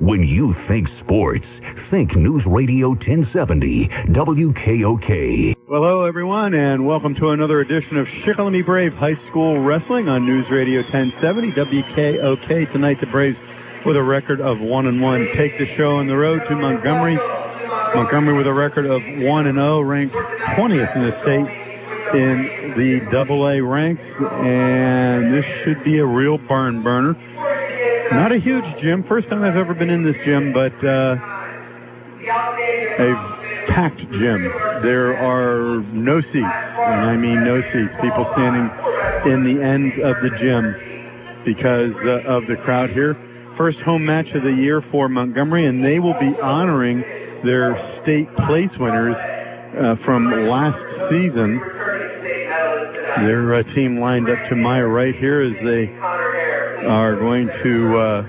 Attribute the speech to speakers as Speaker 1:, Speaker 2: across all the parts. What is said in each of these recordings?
Speaker 1: When you think sports, think News Radio 1070 WKOK.
Speaker 2: Well, hello, everyone, and welcome to another edition of Shikellamy Brave High School Wrestling on News Radio 1070 WKOK. Tonight, the Braves, with a record of 1-1, take the show on the road to Montgomery. Montgomery with a record of 1-0, ranked 20th in the state in the AA ranks, and this should be a real barn burner. Not a huge gym. First time I've ever been in this gym, but a packed gym. There are no seats, and I mean no seats. People standing in the end of the gym because of the crowd here. First home match of the year for Montgomery, and they will be honoring their state place winners from last season. Their team lined up to my right here as they are going to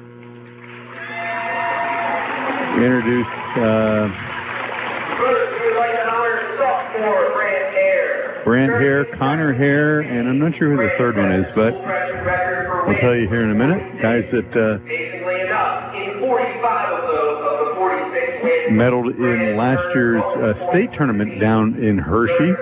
Speaker 2: introduce Brant Hare, Connor Hare, and I'm not sure who the third one is, but I'll tell you here in a minute. Guys that medaled in last year's state tournament down in Hershey.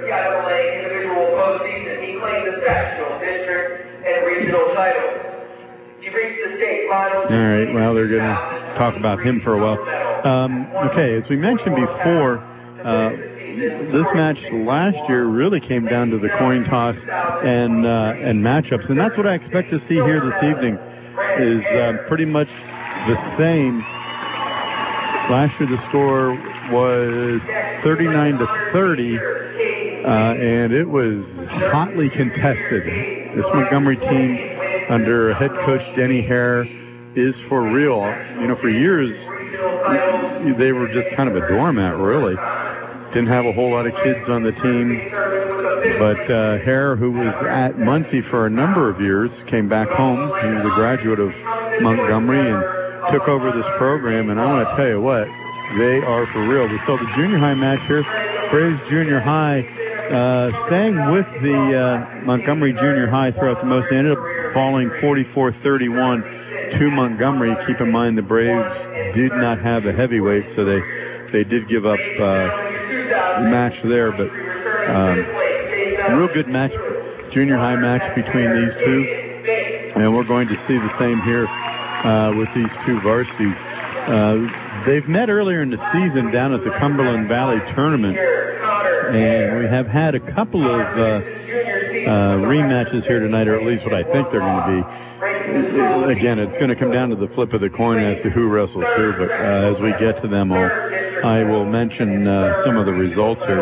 Speaker 2: All right, well, they're going to talk about him for a while. Okay, as we mentioned before, this match last year really came down to the coin toss and matchups, and that's what I expect to see here this evening is pretty much the same. Last year the score was 39-30, and it was hotly contested. This Montgomery team under head coach Denny Hare is for real. You know, for years, they were just kind of a doormat, really. Didn't have a whole lot of kids on the team. But Hare, who was at Muncie for a number of years, came back home. He was a graduate of Montgomery and took over this program. And I want to tell you what, they are for real. We saw the junior high match here. Braves Junior High staying with the Montgomery Junior High throughout the most. They ended up falling 44-31 to Montgomery. Keep in mind the Braves did not have a heavyweight, so they did give up the match there. But real good match, junior high match between these two. And we're going to see the same here with these two varsities. They've met earlier in the season down at the Cumberland Valley Tournament. And we have had a couple of rematches here tonight, or at least what I think they're going to be. Again, it's going to come down to the flip of the coin as to who wrestles who, but as we get to them, I will mention some of the results here.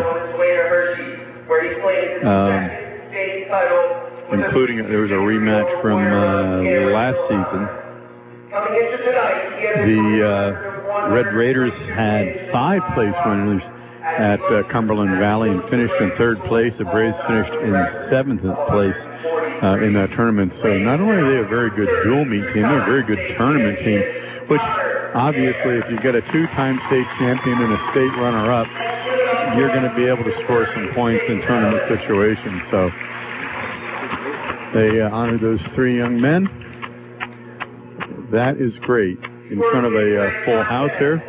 Speaker 2: Including, there was a rematch from last season. The Red Raiders had 5 place winners at Cumberland Valley and finished in 3rd place. The Braves finished in 7th place in that tournament. So not only are they a very good dual meet team, they're a very good tournament team, which obviously if you've got a 2-time state champion and a state runner-up, you're going to be able to score some points in tournament situations. So they honored those 3 young men. That is great. In front of a full house here.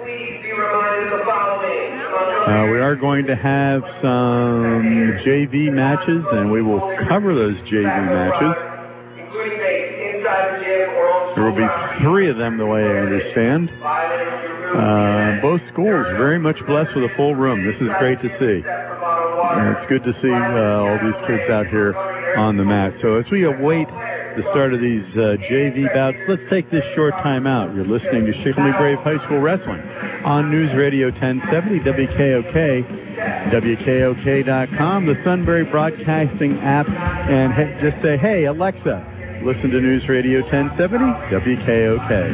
Speaker 2: We are going to have some JV matches, and we will cover those JV matches. There will be 3 of them, the way I understand. Both schools very much blessed with a full room. This is great to see. And it's good to see all these kids out here on the mat. So as we await the start of these JV bouts, let's take this short time out. You're listening to Shikellamy Brave High School Wrestling on News Radio 1070 WKOK, WKOK.com, the Sunbury Broadcasting app, and just say, hey, Alexa, listen to News Radio 1070 WKOK.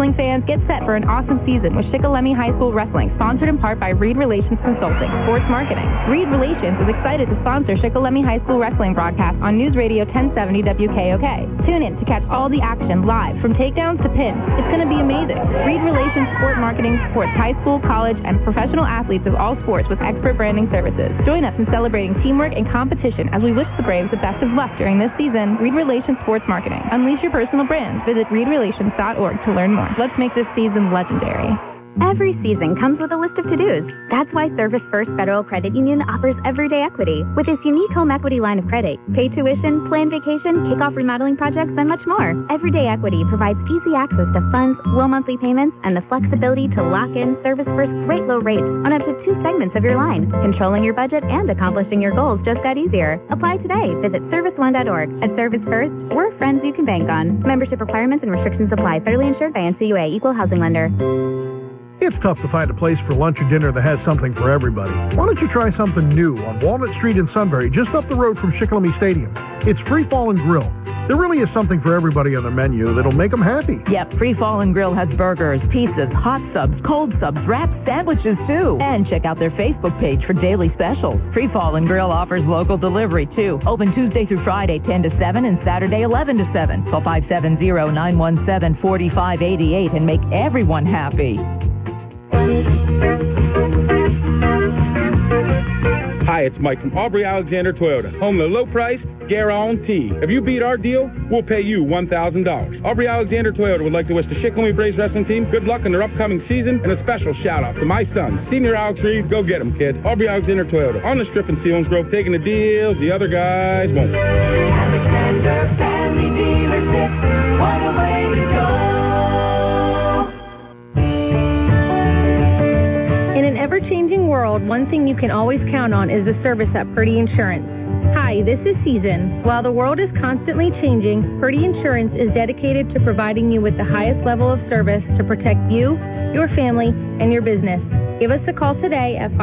Speaker 3: Wrestling fans, get set for an awesome season with Shikellamy High School Wrestling, sponsored in part by Reed Relations Consulting, Sports Marketing. Reed Relations is excited to sponsor Shikellamy High School Wrestling broadcast on News Radio 1070 WKOK. Tune in to catch all the action live, from takedowns to pins. It's going to be amazing. Reed Relations Sport Marketing supports high school, college, and professional athletes of all sports with expert branding services. Join us in celebrating teamwork and competition as we wish the Braves the best of luck during this season. Reed Relations Sports Marketing. Unleash your personal brand. Visit reedrelations.org to learn more. Let's make this season legendary.
Speaker 4: Every season comes with a list of to-dos. That's why Service First Federal Credit Union offers everyday equity. With its unique home equity line of credit, pay tuition, plan vacation, kick off remodeling projects, and much more. Everyday equity provides easy access to funds, low monthly payments, and the flexibility to lock in Service First's great low rates on up to 2 segments of your line. Controlling your budget and accomplishing your goals just got easier. Apply today. Visit service1.org. At Service First, we're friends you can bank on. Membership requirements and restrictions apply. Federally insured by NCUA. Equal housing lender.
Speaker 5: It's tough to find a place for lunch or dinner that has something for everybody. Why don't you try something new on Walnut Street in Sunbury, just up the road from Shikellamy Stadium? It's Free Fall & Grill. There really is something for everybody on their menu that'll make them happy.
Speaker 6: Yep, Free Fall & Grill has burgers, pizzas, hot subs, cold subs, wrapped sandwiches too. And check out their Facebook page for daily specials. Free Fall & Grill offers local delivery too. Open Tuesday through Friday 10 to 7 and Saturday 11 to 7. Call 570-917-4588 and make everyone happy.
Speaker 7: Hi, it's Mike from Aubrey Alexander Toyota, home of the low price, guarantee. If you beat our deal, we'll pay you $1,000. Aubrey Alexander Toyota would like to wish the Shikellamy Braves wrestling team good luck in their upcoming season and a special shout-out to my son, Senior Alex Reed. Go get him, kid. Aubrey Alexander Toyota, on the strip in Selinsgrove, taking the deals the other guys won't.
Speaker 8: Alexander Family Dealership, what a way to go.
Speaker 9: In an ever-changing world, one thing you can always count on is the service at Purdy Insurance. Hi, this is Susan. While the world is constantly changing, Purdy Insurance is dedicated to providing you with the highest level of service to protect you, your family, and your business. Give us a call today at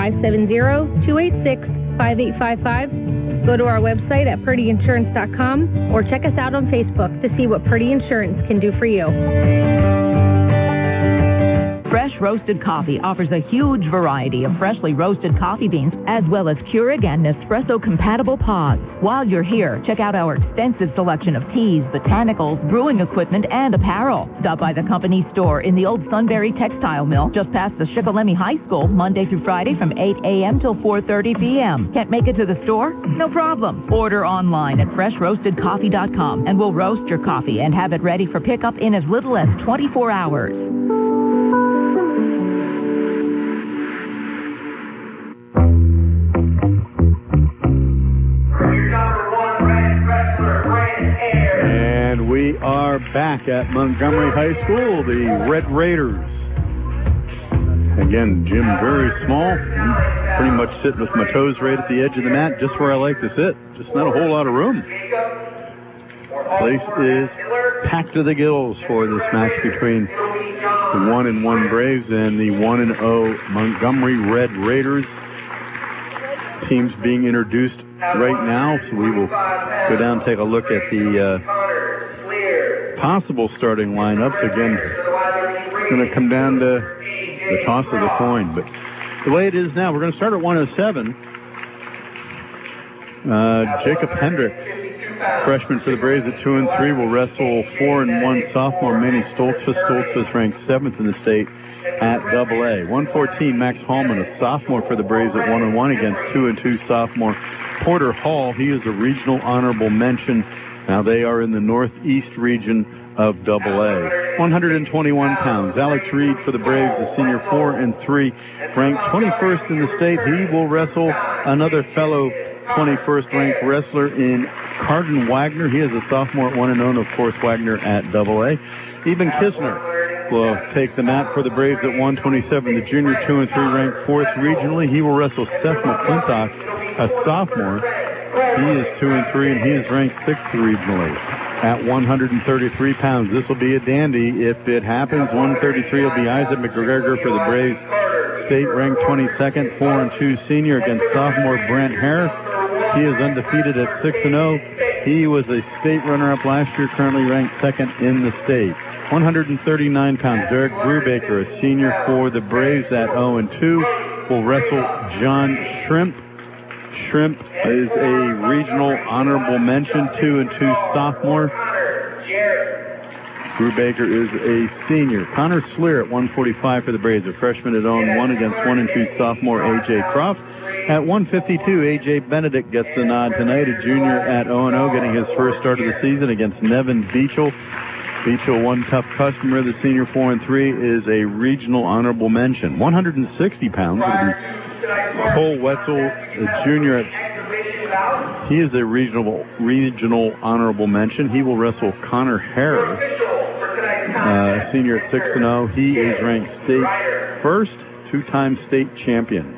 Speaker 9: 570-286-5855. Go to our website at purdyinsurance.com or check us out on Facebook to see what Purdy Insurance can do for you.
Speaker 6: Fresh Roasted Coffee offers a huge variety of freshly roasted coffee beans, as well as Keurig and Nespresso-compatible pods. While you're here, check out our extensive selection of teas, botanicals, brewing equipment, and apparel. Stop by the company store in the old Sunbury Textile Mill, just past the Shikellamy High School, Monday through Friday from 8 a.m. till 4:30 p.m. Can't make it to the store? No problem. Order online at freshroastedcoffee.com, and we'll roast your coffee and have it ready for pickup in as little as 24 hours.
Speaker 2: And we are back at Montgomery High School, the Red Raiders. Again, gym very small. I'm pretty much sitting with my toes right at the edge of the mat, just where I like to sit. Just not a whole lot of room. Place is packed to the gills for this match between the 1-1 Braves and the 1-0 Montgomery Red Raiders. Teams being introduced right now, so we will go down and take a look at the possible starting lineups. Again, it's going to come down to the toss of the coin. But the way it is now, we're going to start at 107. Jacob Hendricks, freshman for the Braves at 2-3, will wrestle 4-1 sophomore Manny Stoltzfus. Stoltzfus ranked 7th in the state at AA. 114, Max Hallman, a sophomore for the Braves at 1-1 against 2-2 sophomore Porter Hall. He is a regional honorable mention. Now they are in the northeast region of AA. 121 pounds. Alex Reed for the Braves, a senior 4-3, ranked 21st in the state. He will wrestle another fellow 21st ranked wrestler in Cardin Wagner. He is a sophomore at 1-0, of course, Wagner at AA. Eben Kisner will take the mat for the Braves at 127. The junior 2-3 ranked 4th regionally. He will wrestle Seth McClintock, a sophomore. He is 2-3 and he is ranked 6th regionally at 133 pounds. This will be a dandy if it happens. 133 will be Isaac McGregor for the Braves. State ranked 22nd, 4-2 senior against sophomore Brent Harris. He is undefeated at 6-0. He was a state runner-up last year, currently ranked 2nd in the state. 139 pounds. Derek Brubaker, a senior for the Braves at 0-2, will wrestle John Shrimp. Shrimp is a regional honorable mention, 2-2 sophomore. Brubaker is a senior. Connor Slear at 145 for the Braves, a freshman at 0-1 against 1-2 sophomore A.J. Croft. At 152, A.J. Benedict gets the nod tonight, a junior at 0-0, getting his first start of the season against Nevin Beechel. Beechel, one tough customer. The senior 4-3 is a regional honorable mention. 160 pounds will be Cole Wetzel, a junior he is a regional honorable mention. He will wrestle Connor Harris, senior at 6-0. He is ranked state first, two-time state champion.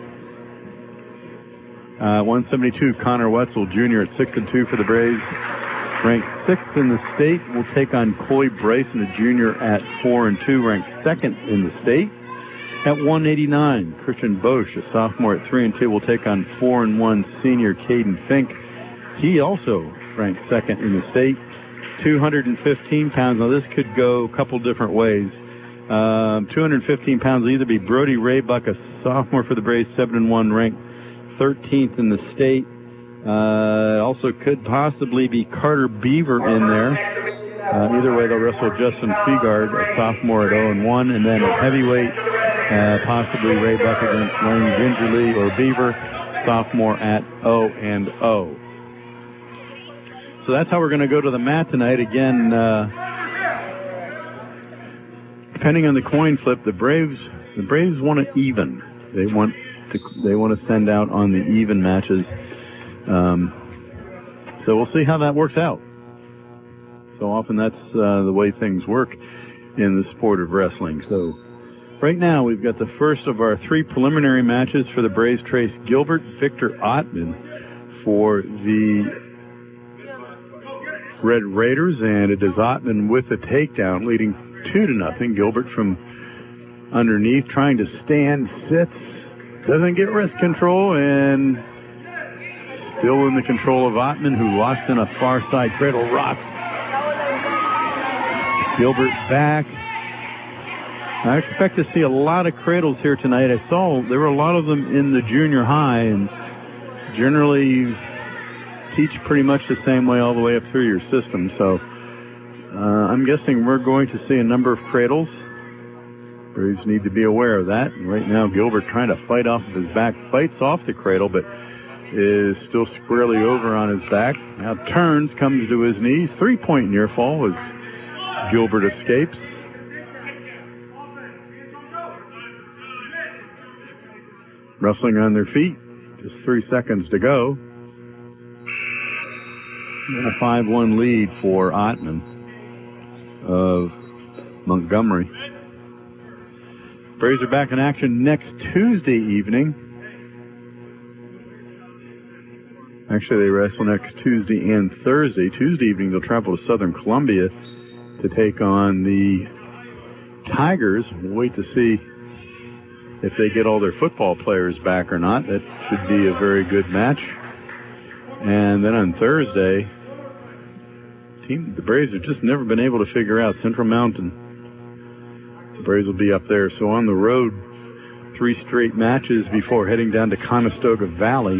Speaker 2: 172, Connor Wetzel, junior at 6-2 for the Braves. Ranked 6th in the state, will take on Coy Bryson, a junior at 4-2, ranked 2nd in the state. At 189, Christian Bosch, a sophomore at 3-2, will take on 4-1 senior Caden Fink. He also ranked 2nd in the state. 215 pounds. Now this could go a couple different ways. 215 pounds will either be Brody Raybuck, a sophomore for the Braves, 7-1, ranked 13th in the state. Also could possibly be Carter Beaver in there. Either way, they'll wrestle Justin Fegard, a sophomore at 0-1, and then at heavyweight, possibly Raybuck against Lane Gingerly or Beaver, sophomore at 0-0. So that's how we're going to go to the mat tonight. Again, depending on the coin flip, the Braves want to even. They want to send out on the even matches. So we'll see how that works out. So often that's the way things work in the sport of wrestling. So right now we've got the first of our 3 preliminary matches for the Braves. Trace Gilbert, Victor Ottman for the Red Raiders, and it is Ottman with a takedown, leading 2-0. Gilbert from underneath, trying to stand, sits, doesn't get wrist control, and still in the control of Ottman, who locks in a far side cradle, rocks Gilbert back. I expect to see a lot of cradles here tonight. I saw there were a lot of them in the junior high, and generally teach pretty much the same way all the way up through your system. So I'm guessing we're going to see a number of cradles. Braves need to be aware of that. And right now, Gilbert trying to fight off of his back, fights off the cradle, but is still squarely over on his back. Now turns, comes to his knees. 3-point near fall as Gilbert escapes. Wrestling on their feet. Just 3 seconds to go. And a 5-1 lead for Ottman of Montgomery. Braves are back in action next Tuesday evening. Actually, they wrestle next Tuesday and Thursday. Tuesday evening, they'll travel to Southern Columbia to take on the Tigers. We'll wait to see if they get all their football players back or not. That should be a very good match. And then on Thursday, the Braves have just never been able to figure out Central Mountain. The Braves will be up there. So on the road, 3 straight matches before heading down to Conestoga Valley.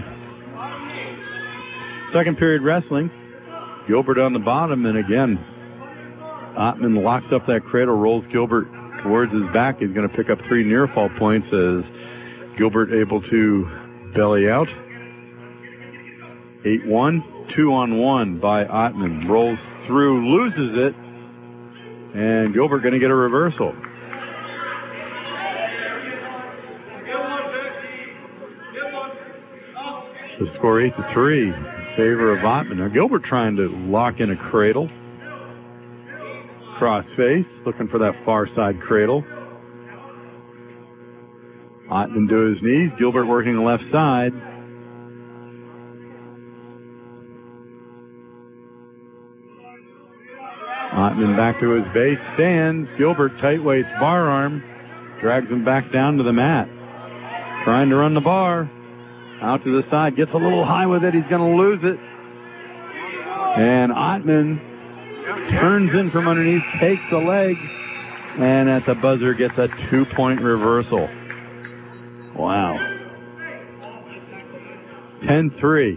Speaker 2: Second period wrestling. Gilbert on the bottom, and again, Ottman locks up that cradle, rolls Gilbert towards his back. He's going to pick up 3 near fall points as Gilbert able to belly out. 8-1, 2-on-1 by Ottman. Rolls through, loses it, and Gilbert going to get a reversal. The score 8-3 in favor of Ottman. Now Gilbert trying to lock in a cradle. Cross face, looking for that far side cradle. Ottman to his knees. Gilbert working the left side. Ottman back to his base, stands. Gilbert tight waist bar arm, drags him back down to the mat. Trying to run the bar. Out to the side, gets a little high with it. He's going to lose it. And Ottman turns in from underneath, takes the leg, and at the buzzer gets a 2-point reversal. Wow. 10-3.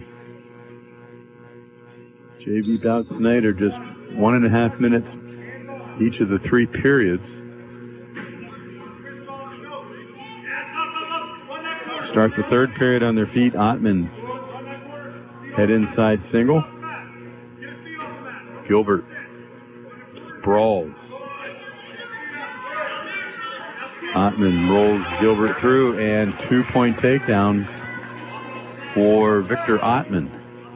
Speaker 2: JV Bouts tonight are just 1.5 minutes each of the 3 periods. Start the third period on their feet. Ottman head inside single. Gilbert sprawls. Ottman rolls Gilbert through, and 2-point takedown for Victor Ottman.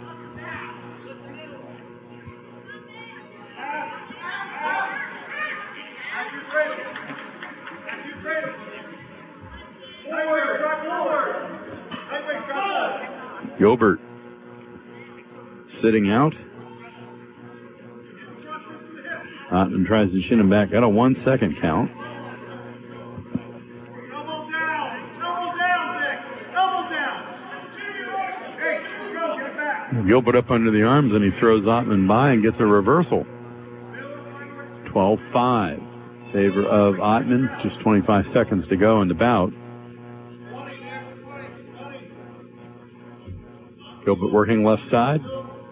Speaker 2: Gilbert sitting out. Ottman tries to shin him back. Got a 1-second count. Gilbert up under the arms, and he throws Ottman by and gets a reversal. 12-5. Favor of Ottman. Just 25 seconds to go in the bout. Gilbert working left side.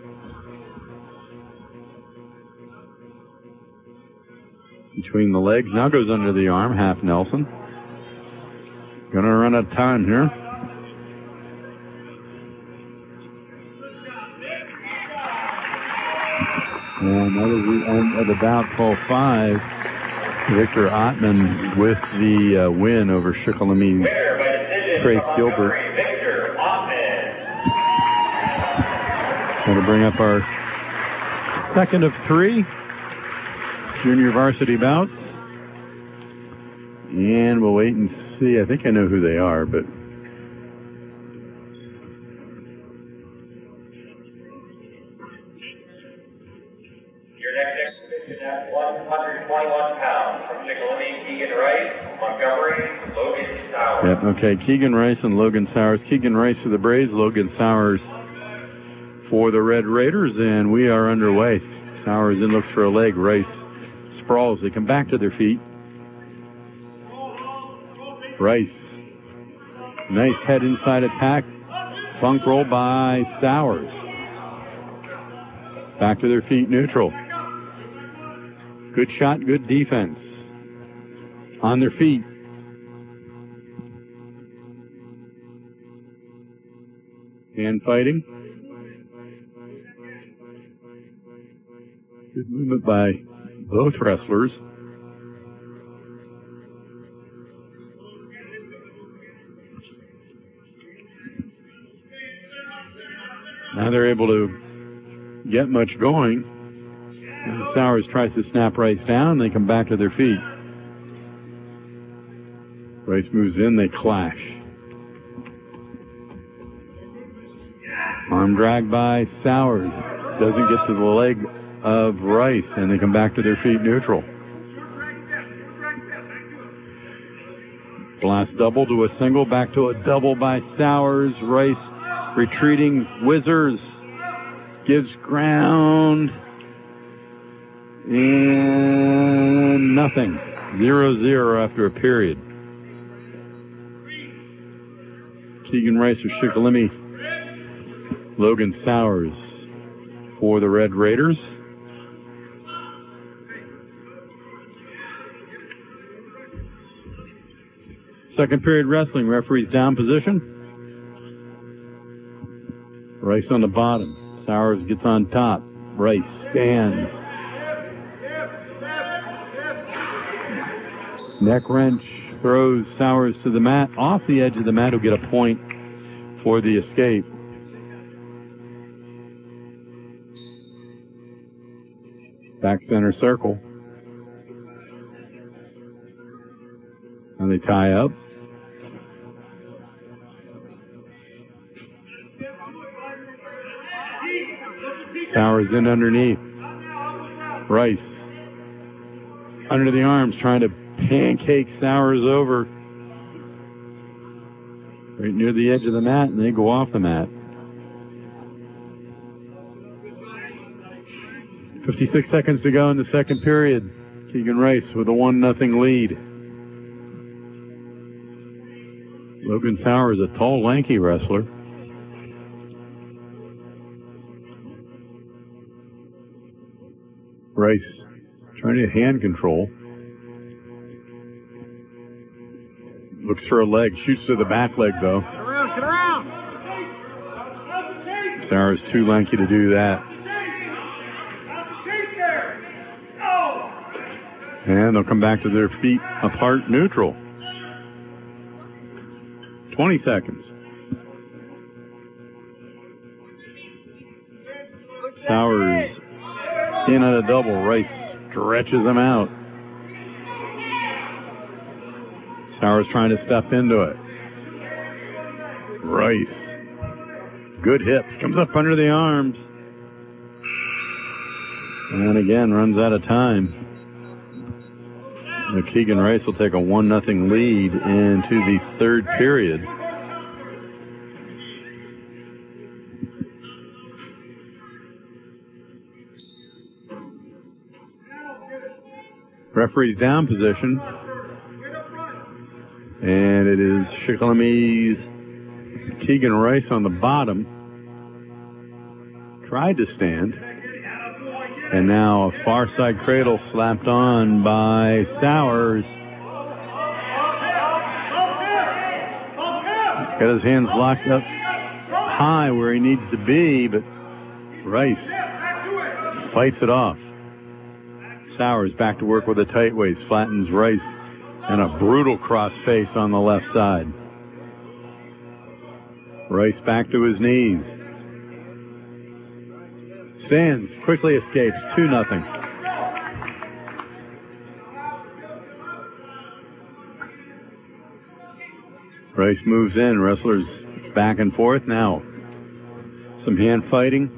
Speaker 2: Between the legs. Now goes under the arm. Half Nelson. Gonna run out of time here. And that is the end of the bout. 12-5. Victor Ottman with the win over Shikellamy Trace Gilbert. Going to bring up our second of 3 junior varsity bouts. And we'll wait and see. I think I know who they are, but
Speaker 10: your next exhibition at 121 pounds from Shikellamy, Keegan Rice, Montgomery, Logan Sowers.
Speaker 2: Yep, okay, Keegan Rice and Logan Sowers. Keegan Rice for the Braves, Logan Sowers for the Red Raiders, and we are underway. Sowers in, looks for a leg. Rice sprawls. They come back to their feet. Rice. Nice head inside attack. Funk roll by Sowers. Back to their feet, neutral. Good shot, good defense. On their feet. Hand fighting. Good movement by both wrestlers. Now they're able to get much going. And Sowers tries to snap Rice down. They come back to their feet. Rice moves in. They clash. Arm drag by Sowers. Doesn't get to the leg of Rice, and they come back to their feet neutral. Blast double to a single, back to a double by Sowers. Rice retreating, whizzers, gives ground, and nothing. 0-0 after a period. Keegan Rice for Shikellamy. Logan Sowers for the Red Raiders. Second period wrestling. Referee's down position. Rice on the bottom. Sowers gets on top. Rice stands. Neck wrench throws Sowers to the mat. Off the edge of the mat, he'll get a point for the escape. Back center circle. And they tie up. Sowers in underneath. Rice under the arms, trying to pancake Sowers over right near the edge of the mat, and they go off the mat. 56 seconds to go in the second period. Keegan Rice with a 1-0 lead. Logan Sauer is a tall, lanky wrestler. Rice trying to hand control. Looks for a leg, shoots to the back leg though.
Speaker 8: Get around!
Speaker 2: Sauer's too lanky to do that. And they'll come back to their feet apart neutral. 20 seconds. Sauer's in on a double. Rice stretches him out. Sauer's trying to step into it. Rice. Good hip. Comes up under the arms. And again, runs out of time. Keegan Rice will take a 1-0 lead into the third period. Referee's down position. And it is Shikellamy Keegan Rice on the bottom. Tried to stand. And now a far side cradle slapped on by Sauers. Got his hands locked up high where he needs to be, but Rice fights it off. Sauers back to work with a tight waist, flattens Rice, and a brutal cross face on the left side. Rice back to his knees. Stands, quickly escapes, 2-0. Rice moves in, wrestlers back and forth now. Some hand fighting.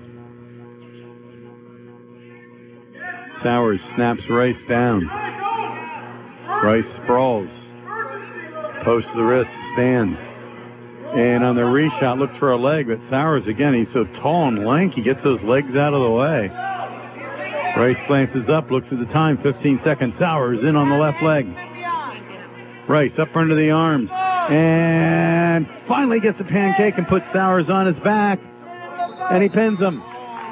Speaker 2: Sauers snaps Rice down. Rice sprawls. Posts the wrist, stands. And on the reshot, looks for a leg, but Sauers, again, he's so tall and lanky, gets those legs out of the way. Rice glances up, looks at the time, 15 seconds. Sauers in on the left leg. Rice up under the arms, and finally gets a pancake and puts Sauers on his back, and he pins him.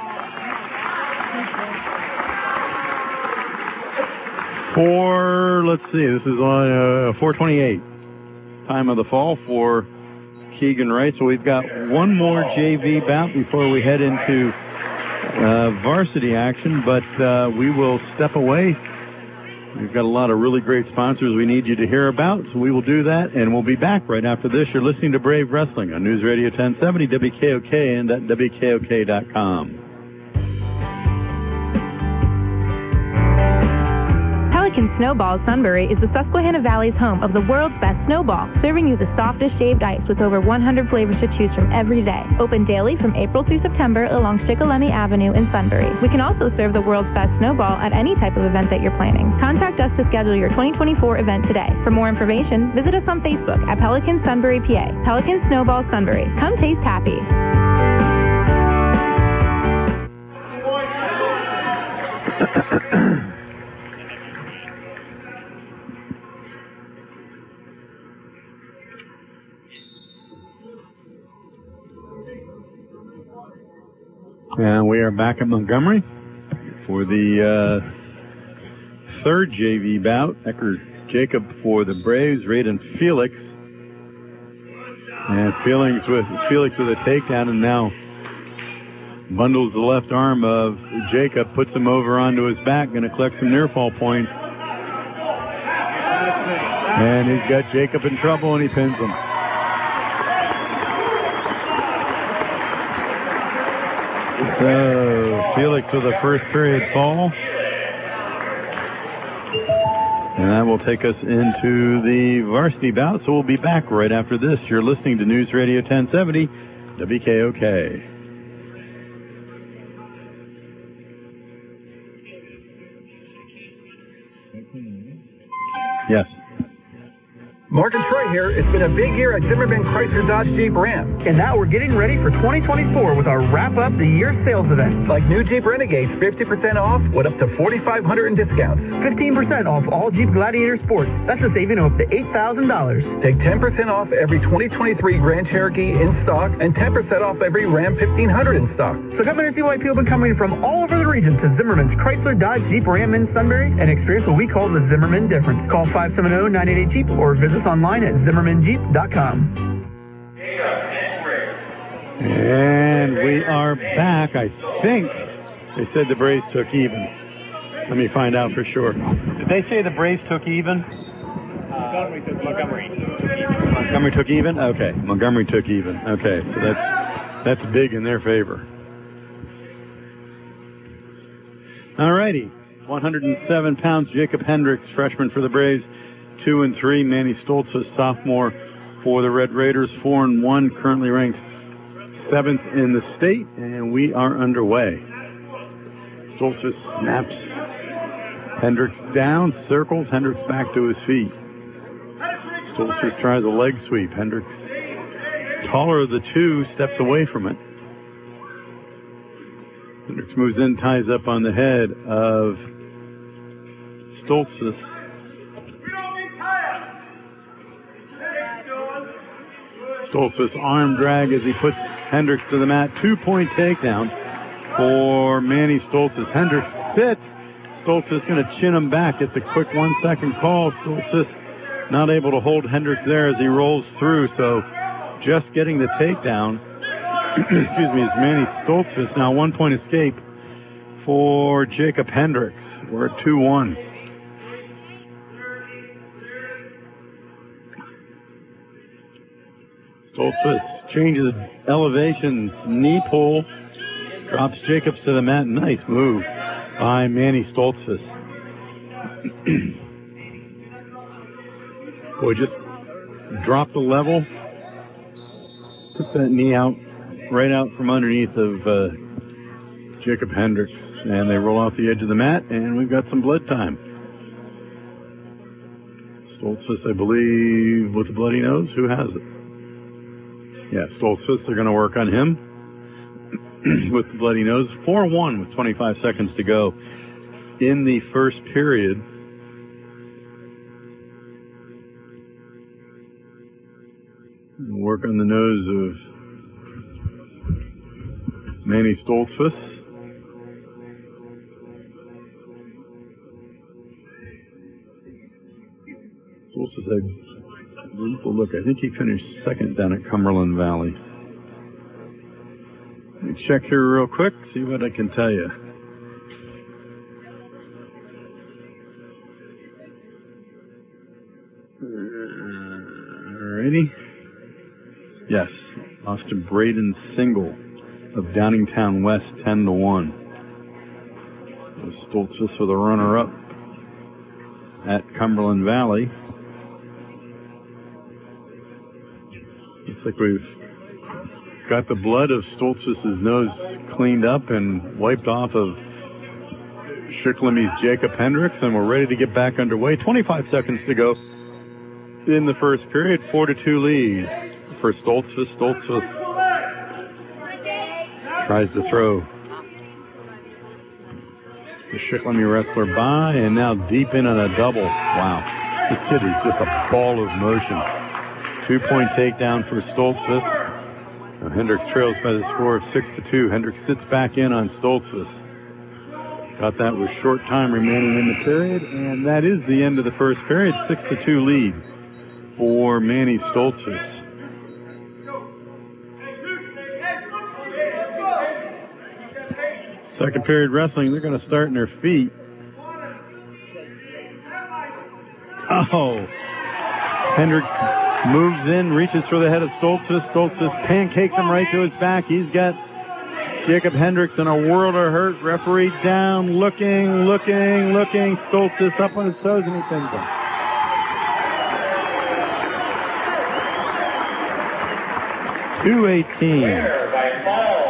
Speaker 2: This is on 4:28. Time of the fall for Keegan Rice. So we've got one more JV bout before we head into varsity action, but we will step away. We've got a lot of really great sponsors we need you to hear about, so we will do that, and we'll be back right after this. You're listening to Brave Wrestling on News Radio 1070, WKOK, and at WKOK.com.
Speaker 3: Pelican Snowball Sunbury is the Susquehanna Valley's home of the world's best snowball, serving you the softest shaved ice with over 100 flavors to choose from every day. Open daily from April through September along Shikellamy Avenue in Sunbury. We can also serve the world's best snowball at any type of event that you're planning. Contact us to schedule your 2024 event today. For more information, visit us on Facebook at Pelican Sunbury, PA. Pelican Snowball Sunbury. Come taste happy.
Speaker 2: And we are back at Montgomery for the third JV bout. Ecker Jacob for the Braves, Raiden Felix. And Felix with a takedown, and now bundles the left arm of Jacob, puts him over onto his back, going to collect some near fall points. And he's got Jacob in trouble, and he pins him. So Felix with a first period fall. And that will take us into the varsity bout. So we'll be back right after this. You're listening to News Radio 1070, WKOK. Yes.
Speaker 11: Mark and Troy here. It's been a big year at Zimmerman Chrysler Dodge Jeep Ram.
Speaker 12: And now we're getting ready for 2024 with our wrap-up the year sales event.
Speaker 11: Like new Jeep Renegades, 50% off with up to $4,500 in discounts.
Speaker 12: 15% off all Jeep Gladiator Sports. That's a saving of up to $8,000.
Speaker 11: Take 10% off every 2023 Grand Cherokee in stock and 10% off every Ram 1500 in stock.
Speaker 12: So come in and see why people have been coming from all over the region to Zimmerman's Chrysler Dodge Jeep Ram in Sunbury and experience what we call the Zimmerman difference. Call 570-988-JEEP or visit us online at ZimmermanJeep.com.
Speaker 2: And we are back. I think they said the Braves took even. Let me find out for sure. Did they say the Braves took even?
Speaker 13: Montgomery took even.
Speaker 2: Montgomery took even? Okay. Montgomery took even. Okay. So that's big in their favor. All righty. 107 pounds, Jacob Hendricks, freshman for the Braves. 2-3, Manny Stoltzfus, sophomore for the Red Raiders. 4-1, currently ranked 7th in the state, and we are underway. Stoltzfus snaps. Hendricks down, circles. Hendricks back to his feet. Stoltzfus tries a leg sweep. Hendricks, taller of the two, steps away from it. Hendricks moves in, ties up on the head of Stoltzfus. Stoltzfus arm drag as he puts Hendricks to the mat. 2-point takedown for Manny Stoltzfus. Hendricks sits. Stoltzfus going to chin him back. It's a quick 1-second call. Stoltzfus not able to hold Hendricks there as he rolls through. So just getting the takedown, excuse me, is Manny Stoltzfus. Now 1-point escape for Jacob Hendricks. We're at 2-1. Stoltzfus changes elevation, knee pull, drops Jacobs to the mat. Nice move by Manny Stoltzfus. Boy, just dropped the level, took that knee out, right out from underneath of Jacob Hendricks, and they roll off the edge of the mat, and we've got some blood time. Stoltzfus, I believe, with a bloody nose. Who has it? Yeah, Stoltzfus, they're going to work on him with the bloody nose. 4-1 with 25 seconds to go in the first period. Work on the nose of Manny Stoltzfus. Stoltzfus, look, I think he finished second down at Cumberland Valley. Let me check here real quick, see what I can tell you. Alrighty. Yes, lost to Braden Single of Downingtown West, 10-1. Stoltzfus for the runner-up at Cumberland Valley. Looks like we've got the blood of Stoltzfus' nose cleaned up and wiped off of Shikellamy Jacob Hendricks, and we're ready to get back underway. 25 seconds to go in the first period. 4-2 lead for Stoltzfus. Stoltzfus tries to throw the Shikellamy wrestler by, and now deep in on a double. Wow, this kid is just a ball of motion. 2-point takedown for Stoltzfus. Now Hendricks trails by the score of 6-2. Hendricks sits back in on Stoltzfus. Got that with short time remaining in the period, and that is the end of the first period. 6-2 lead for Manny Stoltzfus. Second period wrestling, they're going to start in their feet. Oh, Hendricks moves in, reaches for the head of Stoltzfus. Stoltzfus pancakes him right to his back. He's got Jacob Hendricks in a world of hurt. Referee down, looking. Stoltzfus up on his toes, and he pins him. .218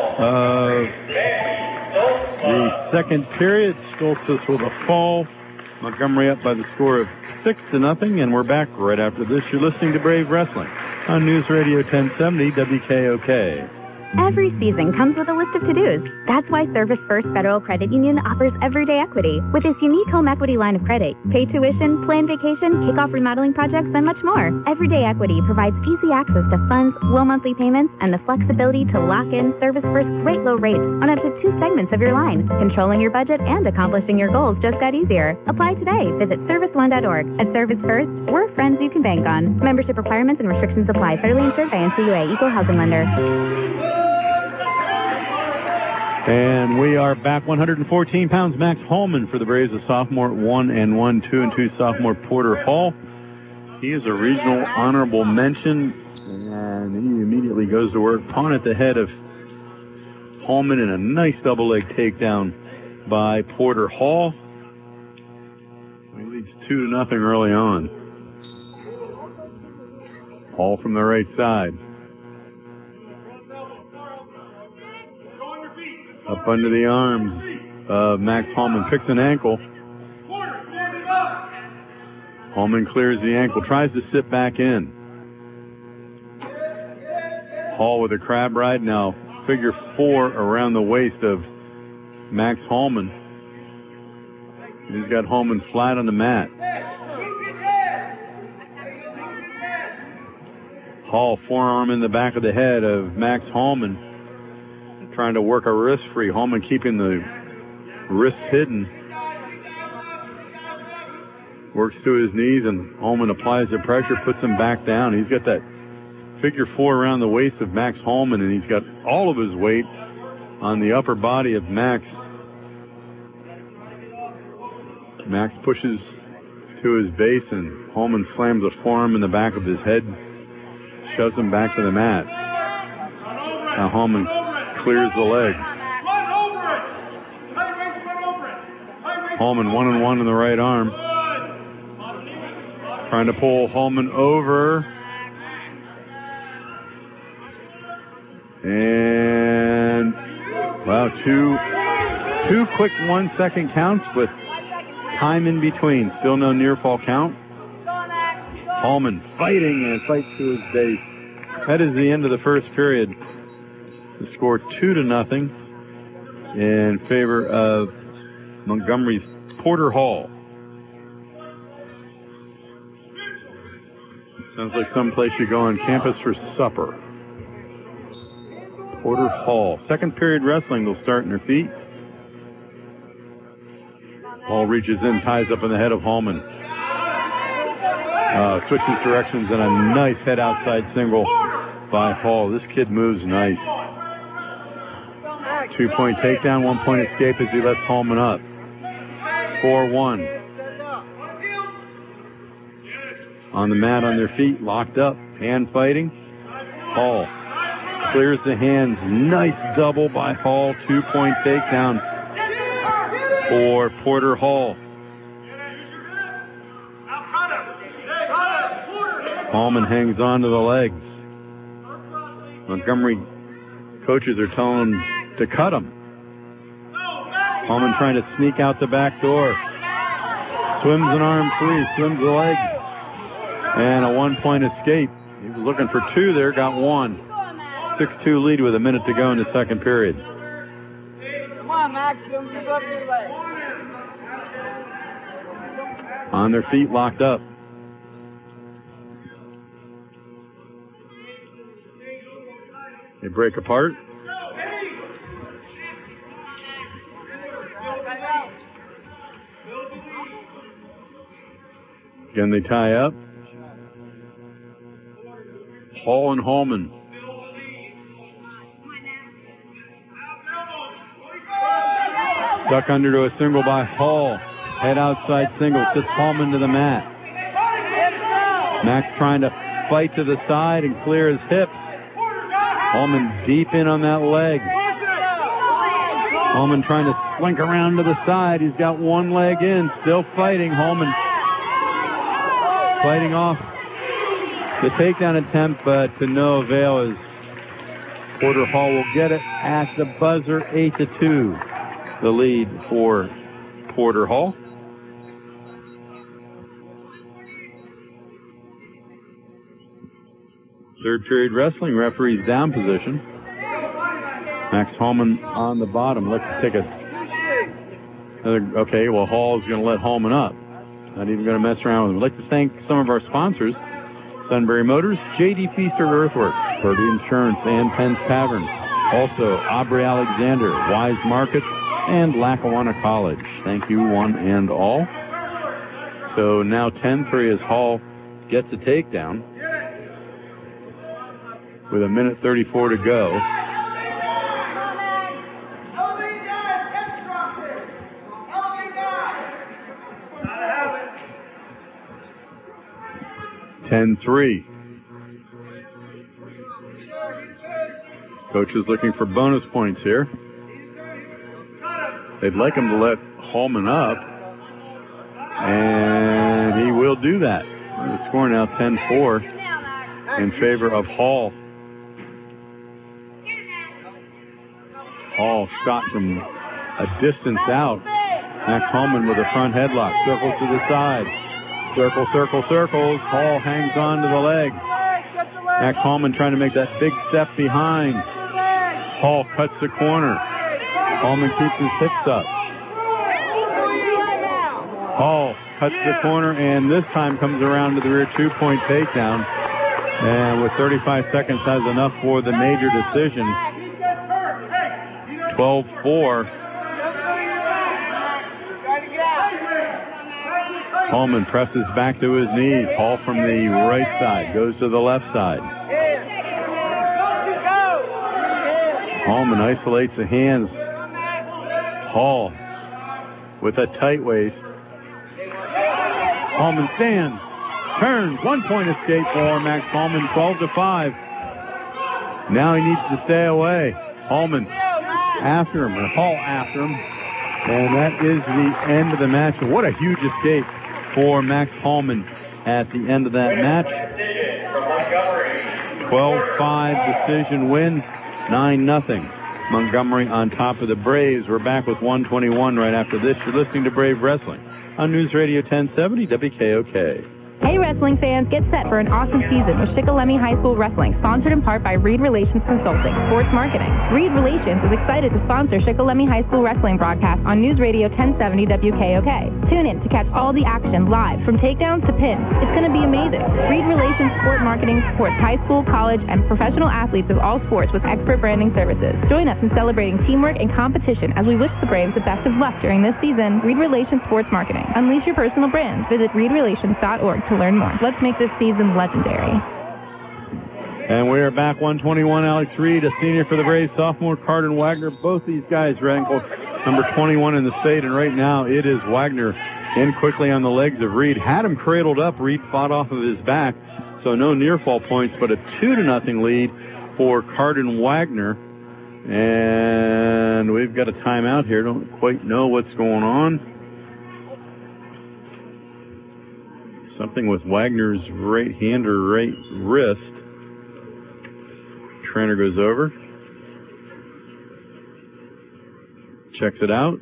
Speaker 2: of the second period. Stoltzfus with a fall Montgomery up by the score of 6-0, and we're back right after this. You're listening to Brave Wrestling on News Radio 1070 WKOK.
Speaker 4: Every season comes with a list of to-dos. That's why Service First Federal Credit Union offers everyday equity. With its unique home equity line of credit, pay tuition, plan vacation, kick off remodeling projects, and much more. Everyday equity provides easy access to funds, low monthly payments, and the flexibility to lock in Service First's great low rates on up to 2 segments of your line. Controlling your budget and accomplishing your goals just got easier. Apply today. Visit service1.org. At Service First, we're friends you can bank on. Membership requirements and restrictions apply. Federally insured by NCUA. Equal housing lender.
Speaker 2: And we are back. 114 pounds, Max Holman for the Braves, a sophomore, 1-1, 2-2 sophomore Porter Hall. He is a regional honorable mention, and he immediately goes to work. Pawn at the head of Holman and a nice double leg takedown by Porter Hall. He leads 2-0 early on. Hall from the right side. Up under the arms of Max Holman. Picks an ankle. Holman clears the ankle. Tries to sit back in. Hall with a crab ride. Now figure 4 around the waist of Max Holman. He's got Holman flat on the mat. Hall forearm in the back of the head of Max Holman. Trying to work a wrist free. Holman keeping the wrist hidden. Works to his knees, and Holman applies the pressure, puts him back down. He's got that figure 4 around the waist of Max Holman, and he's got all of his weight on the upper body of Max. Max pushes to his base, and Holman slams a forearm in the back of his head, shoves him back to the mat. Now Holman clears the leg. Holman 1-1 in the right arm. Trying to pull Holman over. And, wow, two quick 1-second counts with time in between. Still no near fall count. Holman fighting and fights to his base. That is the end of the first period. The score 2-0 in favor of Montgomery's Porter Hall. Sounds like someplace you go on campus for supper. Porter Hall. Second period wrestling. They'll start in their feet. Hall reaches in, ties up in the head of Holman. Switches directions and a nice head outside single by Hall. This kid moves nice. 2-point takedown, 1-point escape as he lets Holman up. 4-1. On the mat, on their feet, locked up, hand fighting. Hall clears the hands. Nice double by Hall. 2-point takedown for Porter Hall. Holman hangs on to the legs. Montgomery coaches are telling him to cut him. Holman trying to sneak out the back door. Swims an arm free, swims the leg. And a 1-point escape. He was looking for 2 there, got 1. 6-2 lead with a minute to go in the second period.
Speaker 8: Come on, Max, don't give up your leg.
Speaker 2: On their feet, locked up. They break apart. Again, they tie up. Hall and Holman. Stuck under to a single by Hall. Head outside single. Sits Holman to the mat. Max trying to fight to the side and clear his hips. Holman deep in on that leg. Holman trying to slink around to the side. He's got 1 leg in. Still fighting. Holman fighting off the takedown attempt, but to no avail as Porter Hall will get it at the buzzer. 8-2, the lead for Porter Hall. Third period wrestling, referee's down position. Max Hallman on the bottom. Let's take okay, well, Hall's going to let Hallman up. Not even going to mess around with him. I'd like to thank some of our sponsors, Sunbury Motors, J.D. Feaster Earthworks, Purdy Insurance, and Penn's Tavern. Also, Aubrey Alexander, Wise Markets, and Lackawanna College. Thank you, one and all. So now 10-3 as Hall gets a takedown with 1:34 to go. (10-3). Coach is looking for bonus points here. They'd like him to let Hallman up, and he will do that. The score now 10-4 in favor of Hall. Hall shot from a distance out. Max Hallman with a front headlock. Circles to the side. Circle, circle, circles. Hall hangs on to the leg. Max Hallman trying to make that big step behind. Hall cuts the corner. Hallman keeps his hips up. Hall cuts the corner, and this time comes around to the rear 2-point takedown. And with 35 seconds has enough for the major decision. 12-4. Hallman presses back to his knees. Hall from the right side goes to the left side. Hallman isolates the hands. Hall with a tight waist. Hallman stands, turns, 1-point escape for Max Hallman, 12-5. Now he needs to stay away. Hallman after him, or Hall after him. And that is the end of the match. What a huge escape for Max Hallman at the end of that match. 12-5 decision win, 9-0. Montgomery on top of the Braves. We're back with 121 right after this. You're listening to Brave Wrestling on News Radio 1070 WKOK.
Speaker 3: Hey wrestling fans, get set for an awesome season with Shikellamy High School Wrestling, sponsored in part by Reed Relations Consulting, Sports Marketing. Reed Relations is excited to sponsor Shikellamy High School Wrestling broadcast on News Radio 1070 WKOK. Tune in to catch all the action live, from takedowns to pins. It's going to be amazing. Reed Relations Sport Marketing supports high school, college, and professional athletes of all sports with expert branding services. Join us in celebrating teamwork and competition as we wish the Braves the best of luck during this season. Reed Relations Sports Marketing. Unleash your personal brands. Visit reedrelations.org to learn more. Let's make this season legendary.
Speaker 2: And we are back, 121. Alex Reed, a senior for the Braves. Sophomore Carden Wagner. Both these guys ranked number 21 in the state, and right now it is Wagner in quickly on the legs of Reed. Had him cradled up. Reed fought off of his back, so no near fall points, but a 2-0 lead for Carden Wagner. And we've got a timeout here. Don't quite know what's going on. Something with Wagner's right hand or right wrist. Trainer goes over, checks it out.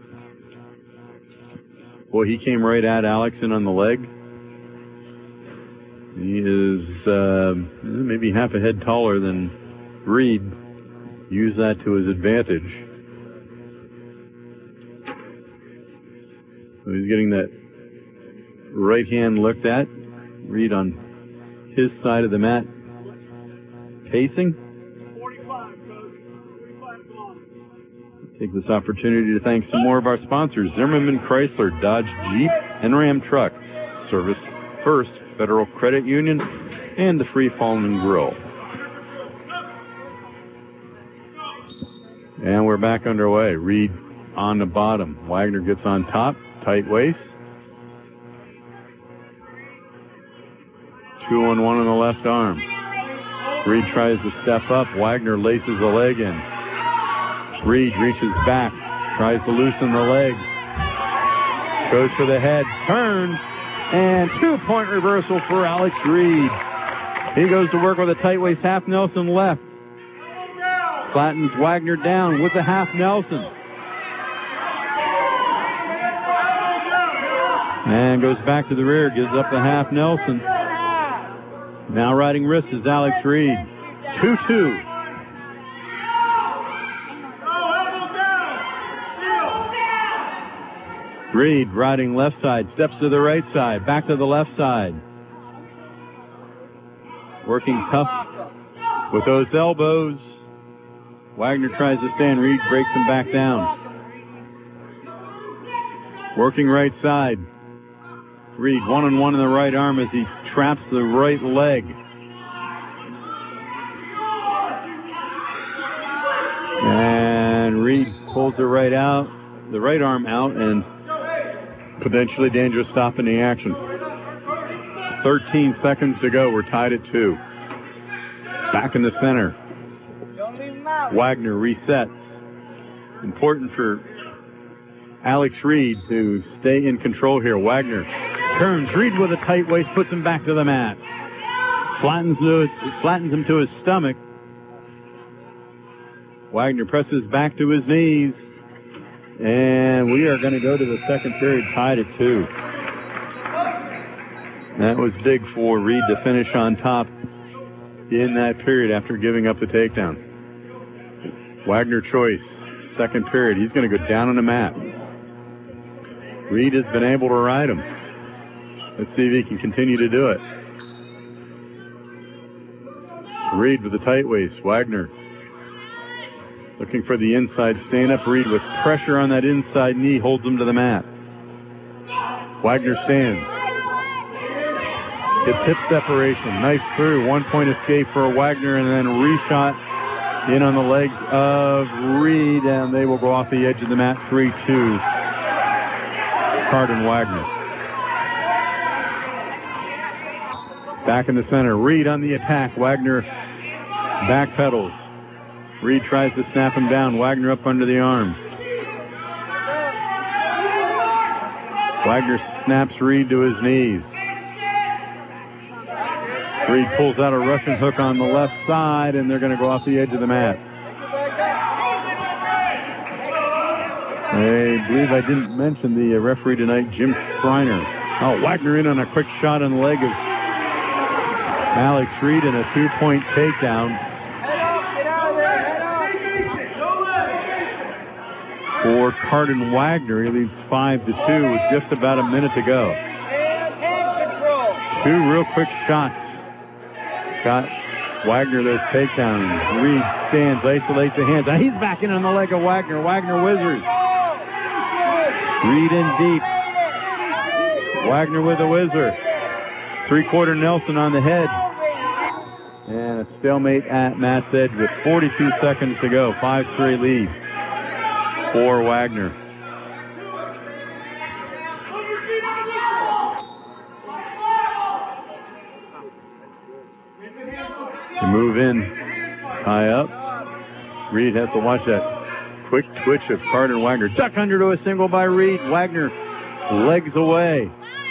Speaker 2: Boy, he came right at Alex in on the leg. He is maybe half a head taller than Reed. Use that to his advantage. So he's getting that right hand looked at. Reed on his side of the mat, pacing. Take this opportunity to thank some more of our sponsors: Zimmerman Chrysler, Dodge Jeep, and Ram Truck, Service First, Federal Credit Union, and the Free Fallen Grill. And we're back underway. Reed on the bottom. Wagner gets on top, tight waist. 2-on-1 on the left arm. Reed tries to step up. Wagner laces the leg in. Reed reaches back, tries to loosen the leg. Goes for the head, turns, and 2-point reversal for Alex Reed. He goes to work with a tight waist half Nelson left. Flattens Wagner down with the half Nelson. And goes back to the rear, gives up the half Nelson. Now riding wrist is Alex Reed. 2-2. Reed riding left side, steps to the right side, back to the left side. Working tough with those elbows. Wagner tries to stand. Reed breaks him back down. Working right side. Reed 1-on-1 in the right arm as he traps the right leg. And Reed pulls the right arm out, and potentially dangerous stop in the action. 13 seconds to go. We're tied at 2. Back in the center. Wagner resets. Important for Alex Reed to stay in control here. Wagner turns. Reed with a tight waist, puts him back to the mat. Flattens him to his stomach. Wagner presses back to his knees. And we are going to go to the second period tied at 2. That was big for Reed to finish on top in that period after giving up the takedown. Wagner choice, second period. He's going to go down on the mat. Reed has been able to ride him. Let's see if he can continue to do it. Reed with the tight waist. Wagner looking for the inside stand-up. Reed with pressure on that inside knee holds him to the mat. Wagner stands. Gets hip separation. Nice through. 1-point escape for Wagner, and then reshot in on the legs of Reed, and they will go off the edge of the mat. 3-2. Cardin Wagner. Back in the center. Reed on the attack. Wagner backpedals. Reed tries to snap him down. Wagner up under the arms. Wagner snaps Reed to his knees. Reed pulls out a Russian hook on the left side, and they're going to go off the edge of the mat. I believe I didn't mention the referee tonight, Jim Schreiner. Oh, Wagner in on a quick shot on the leg of Alex Reed and a 2-point takedown. For Cardin Wagner, he leads 5-2 with just about a minute to go. 2 real quick shots got Wagner those takedowns. Reed stands, isolates the hands. Now he's back in on the leg of Wagner. Wagner whizzers. Reed in deep. Wagner with a whizzer. 3-quarter Nelson on the head. And a stalemate at mat's edge with 42 seconds to go. 5-3 lead for Wagner. To move in, tie up. Reed has to watch that quick twitch of Cardin Wagner. Duck under to a single by Reed. Wagner legs away.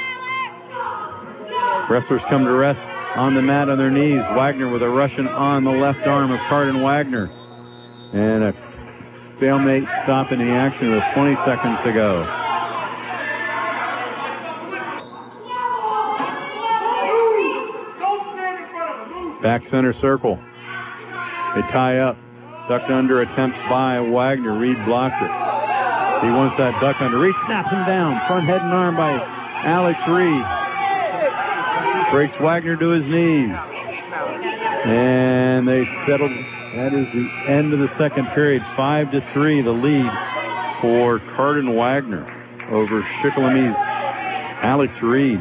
Speaker 2: Wrestlers come to rest on the mat on their knees. Wagner with a Russian on the left arm of Cardin Wagner. And a stalemate stop in the action with 20 seconds to go. Back center circle. They tie up. Ducked under attempts by Wagner. Reed blocks it. He wants that duck under. Reed snaps him down. Front head and arm by Alex Reed. Breaks Wagner to his knees. And they settled. That is the end of the second period. 5-3 the lead for Cardin Wagner over Shikellamy Alex Reed.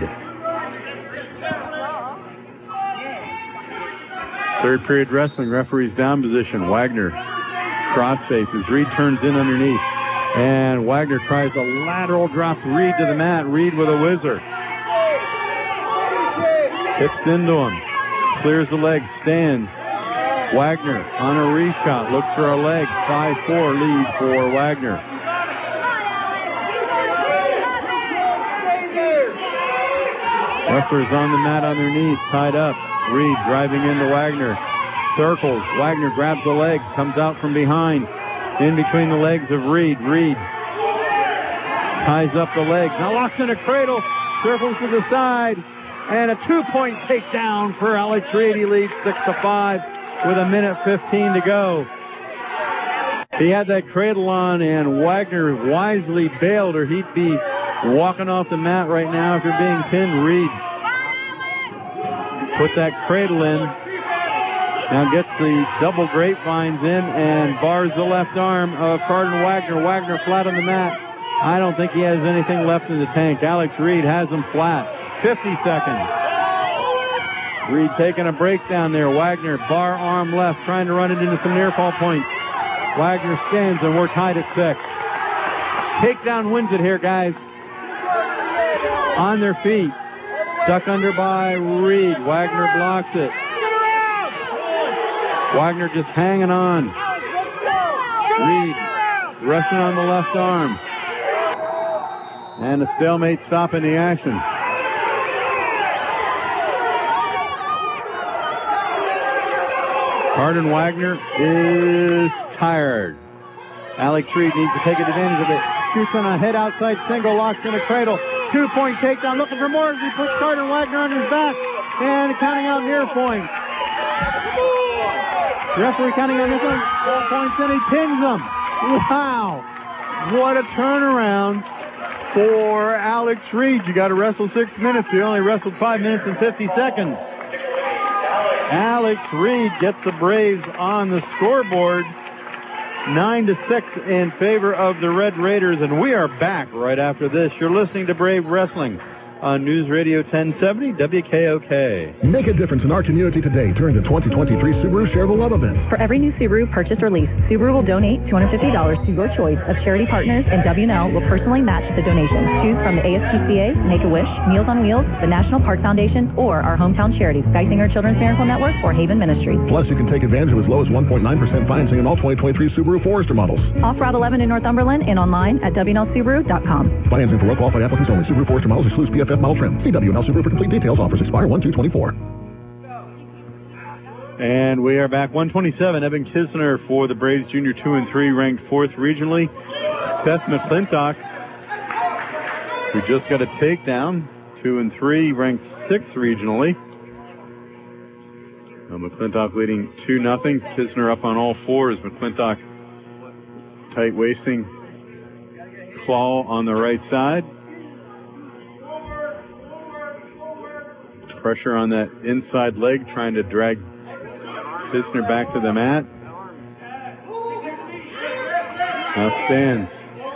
Speaker 2: Third period wrestling. Referee's down position. Wagner cross faces. Reed turns in underneath. And Wagner tries a lateral drop. Reed to the mat. Reed with a whizzer. Tips into him. Clears the leg. Stands. Wagner on a reshot. Looks for a leg. 5-4 lead for Wagner. Wrestlers on the mat on their knees. Tied up. Reed driving into Wagner. Circles. Wagner grabs the leg. Comes out from behind. In between the legs of Reed. Reed ties up the legs. Now locks in a cradle. Circles to the side. And a 2-point takedown for Alex Reed. He leads 6-5 with 1:15 to go. He had that cradle on, and Wagner wisely bailed, or he'd be walking off the mat right now after being pinned. Reed put that cradle in. Now gets the double grapevines in and bars the left arm of Cardin Wagner. Wagner flat on the mat. I don't think he has anything left in the tank. Alex Reed has him flat. 50 seconds. Reed taking a break down there. Wagner, bar arm left, trying to run it into some near fall points. Wagner stands, and we're tied at 6. Takedown wins it here, guys. On their feet. Stuck under by Reed. Wagner blocks it. Wagner just hanging on. Reed resting on the left arm. And a stalemate stopping the action. Cardin Wagner is tired. Alex Reed needs to take advantage of it. Shoots on a head outside single, locks in a cradle. 2-point takedown, looking for more as he puts Cardin Wagner on his back. And counting out near point. Referee counting on this one. 4 points, and he pins him. Wow. What a turnaround for Alex Reed. You got to wrestle 6 minutes. He only wrestled 5 minutes and 50 seconds. Alex Reed gets the Braves on the scoreboard. 9-6 in favor of the Red Raiders, and we are back right after this. You're listening to Brave Wrestling on News Radio 1070 WKOK.
Speaker 14: Make a difference in our community today during the 2023 Subaru Share the Love event.
Speaker 6: For every new Subaru purchase or lease, Subaru will donate $250 to your choice of charity partners, and W&L will personally match the donation. Choose from the ASPCA, Make-A-Wish, Meals on Wheels, the National Park Foundation, or our hometown charities, Geisinger Children's Miracle Network, or Haven Ministries.
Speaker 14: Plus, you can take advantage of as low as 1.9% financing on all 2023 Subaru Forester models.
Speaker 6: Off Route 11 in Northumberland and online at WNLSubaru.com.
Speaker 14: Financing for well-qualified applicants only. Subaru Forester models excludes PFF model trim. See W&L Subaru for complete details. Offers expire 1/2/24.
Speaker 2: And we are back. 127, Evan Kisner for the Braves, junior 2 and 3, ranked 4th regionally. Seth McClintock, who just got a takedown, 2 and 3, ranked 6th regionally. McClintock leading 2-0. Kisner up on all fours. McClintock tight wasting claw on the right side. Pressure on that inside leg, trying to drag Kisner back to the mat. Now stands.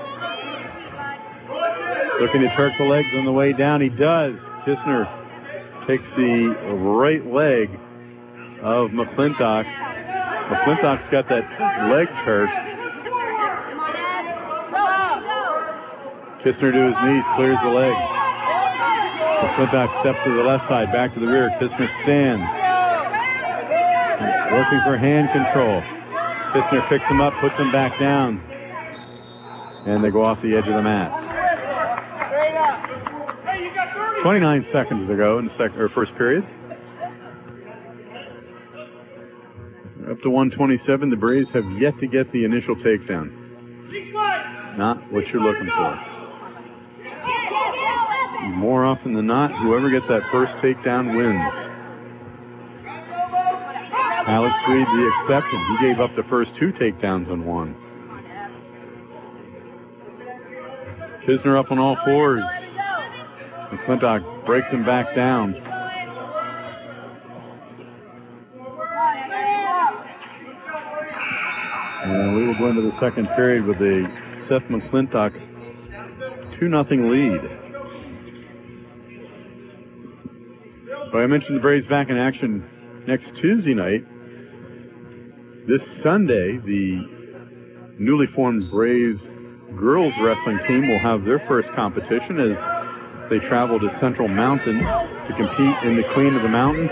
Speaker 2: Looking to turk the legs on the way down. He does. Kisner takes the right leg of McClintock. McClintock's got that leg turk. Kisner to his knees, clears the leg. McClintock steps to the left side, back to the rear. Kisner stands. Working for hand control. Kisner picks him up, puts him back down. And they go off the edge of the mat. 29 seconds to go in the first period. Up to 127, the Braves have yet to get the initial takedown. Not what you're looking for. More often than not, whoever gets that first takedown wins. Alex Reed, the exception. He gave up the first 2 takedowns and won. Kisner up on all fours. McClintock breaks him back down. And we will go into the second period with a Seth McClintock 2-0 lead. But I mentioned the Braves back in action next Tuesday night. This Sunday, the newly formed Braves girls wrestling team will have their first competition as they travel to Central Mountain to compete in the Queen of the Mountain.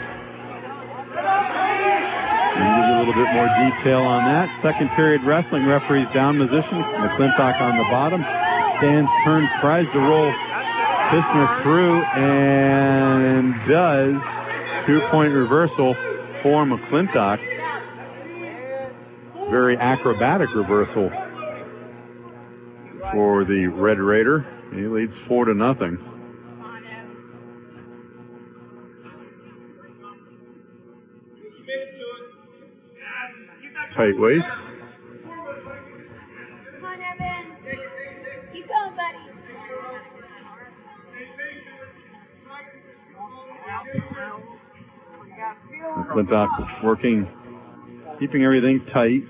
Speaker 2: And give you a little bit more detail on that. Second period wrestling, referees down position. McClintock on the bottom. Stands, turns, tries to roll Kisner through, and does. 2-point reversal for McClintock. Very acrobatic reversal for the Red Raider. He leads 4-0. tight waist.
Speaker 8: Keep going, buddy.
Speaker 2: McClintock working, keeping everything tight.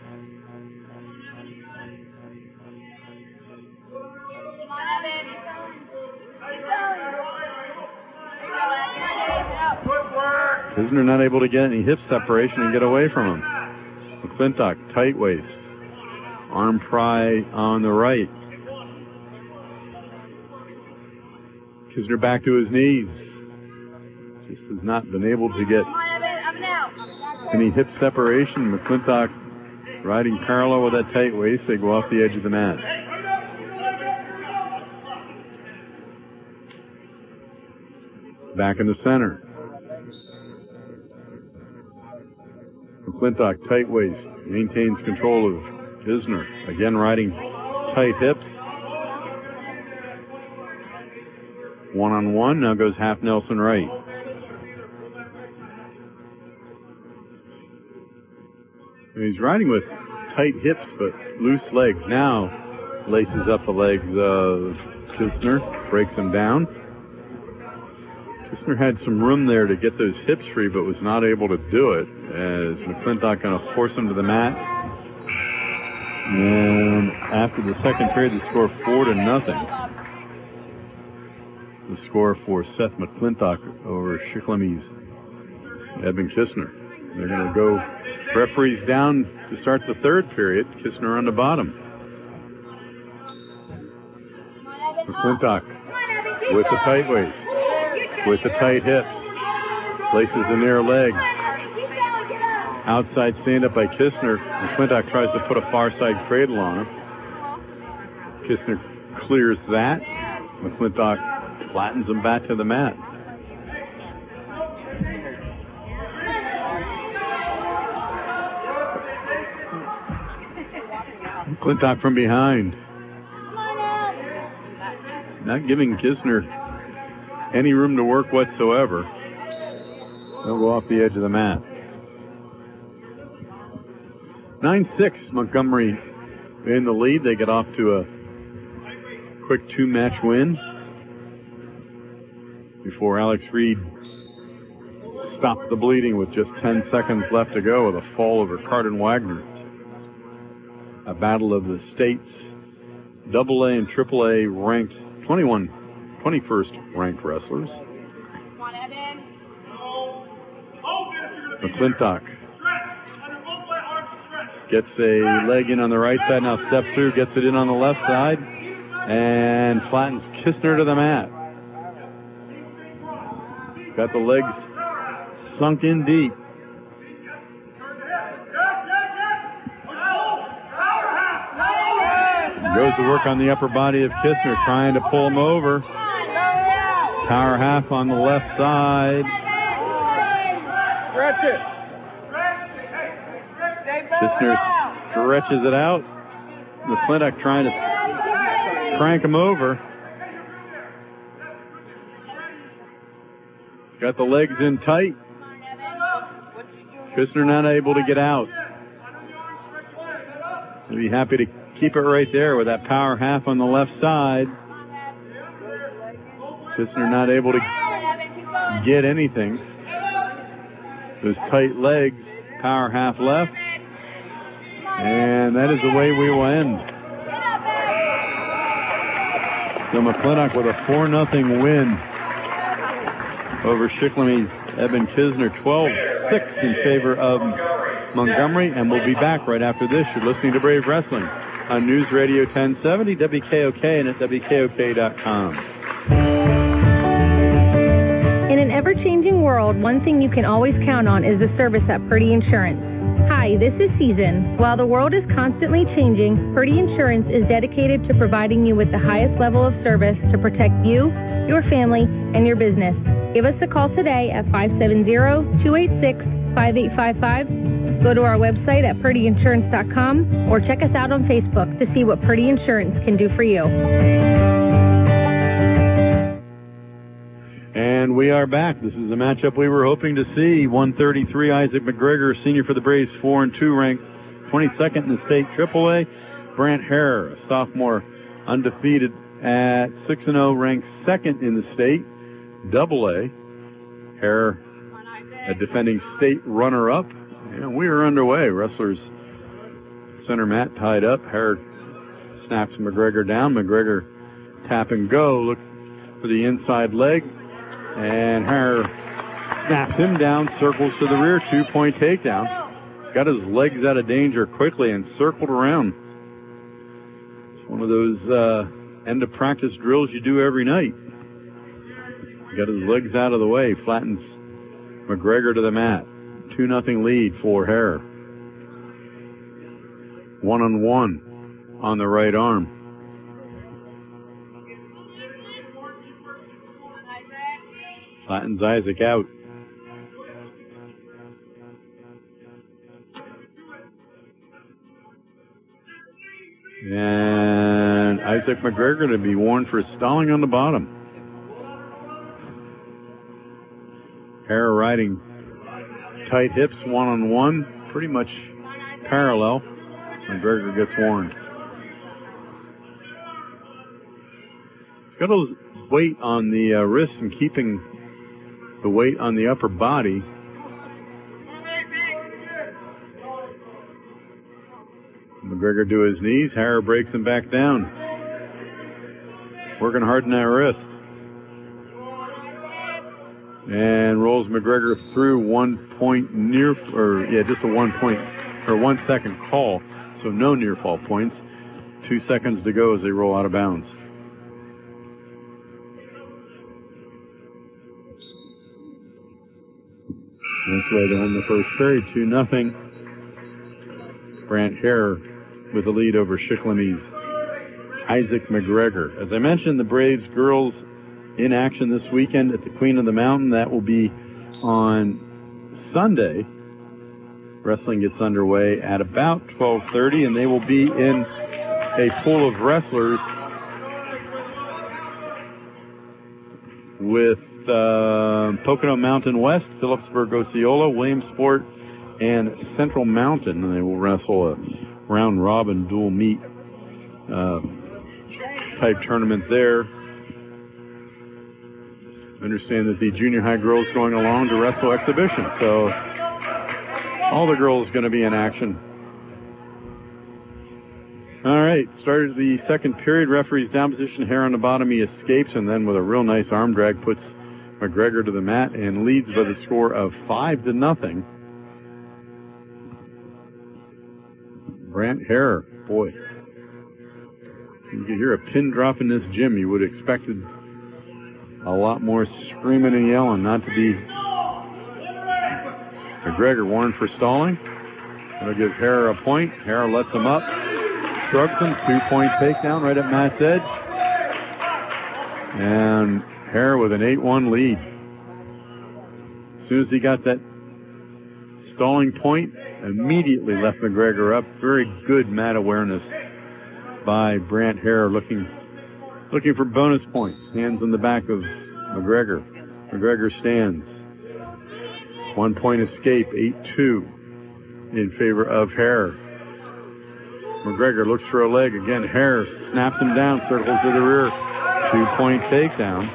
Speaker 2: Kisner not able to get any hip separation and get away from him. McClintock, tight waist. Arm pry on the right. Kisner back to his knees. Just has not been able to get any hip separation. McClintock riding parallel with that tight waist. They go off the edge of the mat. Back in the center. McClintock, tight waist, maintains control of Kisner. Again riding tight hips. One-on-one, now goes half Nelson right. And he's riding with tight hips but loose legs. Now laces up the legs of Kisner, breaks them down. Kisner had some room there to get those hips free, but was not able to do it, as McClintock going to force him to the mat. And after the second period, the score 4-0. The score for Seth McClintock over Shikellamy Eben Kisner. They're going to go referees down to start the third period. Kisner on the bottom. McClintock with the tight waist. With the tight hips, places the near leg. Outside stand-up by Kisner. McClintock tries to put a far side cradle on him. Kisner clears that. McClintock flattens him back to the mat. McClintock from behind. Not giving Kisner any room to work whatsoever. They'll go off the edge of the mat. 9-6, Montgomery in the lead. They get off to a quick two-match win before Alex Reed stopped the bleeding with just 10 seconds left to go with a fall over Cardin Wagner. A battle of the state's AA and AAA ranked 21st ranked wrestlers. McClintock gets a leg in on the right side, now steps through, gets it in on the left side, and flattens Kisner to the mat. Got the legs sunk in deep. Goes to work on the upper body of Kisner, trying to pull him over. Power half on the left side.
Speaker 8: Stretch it.
Speaker 2: Kisner stretches it out. McClintock trying to crank him over. Got the legs in tight. Kisner not able to get out. He'll be happy to keep it right there with that power half on the left side. Kisner not able to get anything. Those tight legs, power half left. And that is the way we will end. So McClintock with a 4-0 win over Shikellamy Eben Kisner, 12-6 in favor of Montgomery. And we'll be back right after this. You're listening to Brave Wrestling on News Radio 1070, WKOK, and at WKOK.com.
Speaker 9: In an ever-changing world, one thing you can always count on is the service at Purdy Insurance. Hi, this is Susan. While the world is constantly changing, Purdy Insurance is dedicated to providing you with the highest level of service to protect you, your family, and your business. Give us a call today at 570-286-5855. Go to our website at purdyinsurance.com or check us out on Facebook to see what Purdy Insurance can do for you.
Speaker 2: And we are back. This is the matchup we were hoping to see. 133, Isaac McGregor, senior for the Braves, 4-2 ranked 22nd in the state AAA. Brant Hare, a sophomore, undefeated at 6-0, ranked second in the state AA. Hare, a defending state runner-up. And we are underway. Wrestlers center mat tied up. Hare snaps McGregor down. McGregor tap and go. Look for the inside leg. And Hare snaps him down, circles to the rear, 2-point takedown. Got his legs out of danger quickly and circled around. It's one of those end of practice drills you do every night. Got his legs out of the way, flattens McGregor to the mat. 2-0 lead for Hare. 1-on-1 on the right arm. Flattens Isaac out. And Isaac McGregor to be warned for stalling on the bottom. Hare riding tight hips, 1-on-1, pretty much parallel. McGregor gets warned. He's got his weight on the wrist and keeping the weight on the upper body. McGregor to his knees. Hare breaks him back down. Working hard in that wrist. And rolls McGregor through 1 point near, just a 1 point, or 1 second call. So no near fall points. 2 seconds to go as they roll out of bounds. That's way to end the first period, 2-0. Brant Hare with the lead over Shikellamy Isaac McGregor. As I mentioned, the Braves girls in action this weekend at the Queen of the Mountain. That will be on Sunday. Wrestling gets underway at about 12:30, and they will be in a pool of wrestlers with Pocono Mountain West, Phillipsburg Osceola, Williamsport, and Central Mountain, and they will wrestle a round-robin dual meet type tournament there. I understand that the junior high girls going along to wrestle exhibition, so all the girls going to be in action. All right, started the second period. Referee's down position. Hare on the bottom. He escapes, and then with a real nice arm drag puts McGregor to the mat and leads by the score of 5-0. Brant Hare, boy, you could hear a pin drop in this gym. You would have expected a lot more screaming and yelling, not to be. McGregor warned for stalling. That'll give Hare a point. Hare lets him up, shrugs him, 2-point takedown right at mat's edge. And Hare with an 8-1 lead. As soon as he got that stalling point, immediately left McGregor up. Very good mat awareness by Brant Hare, looking for bonus points. Hands on the back of McGregor. McGregor stands. 1 point escape, 8-2 in favor of Hare. McGregor looks for a leg. Again, Hare snaps him down, circles to the rear. 2-point takedown.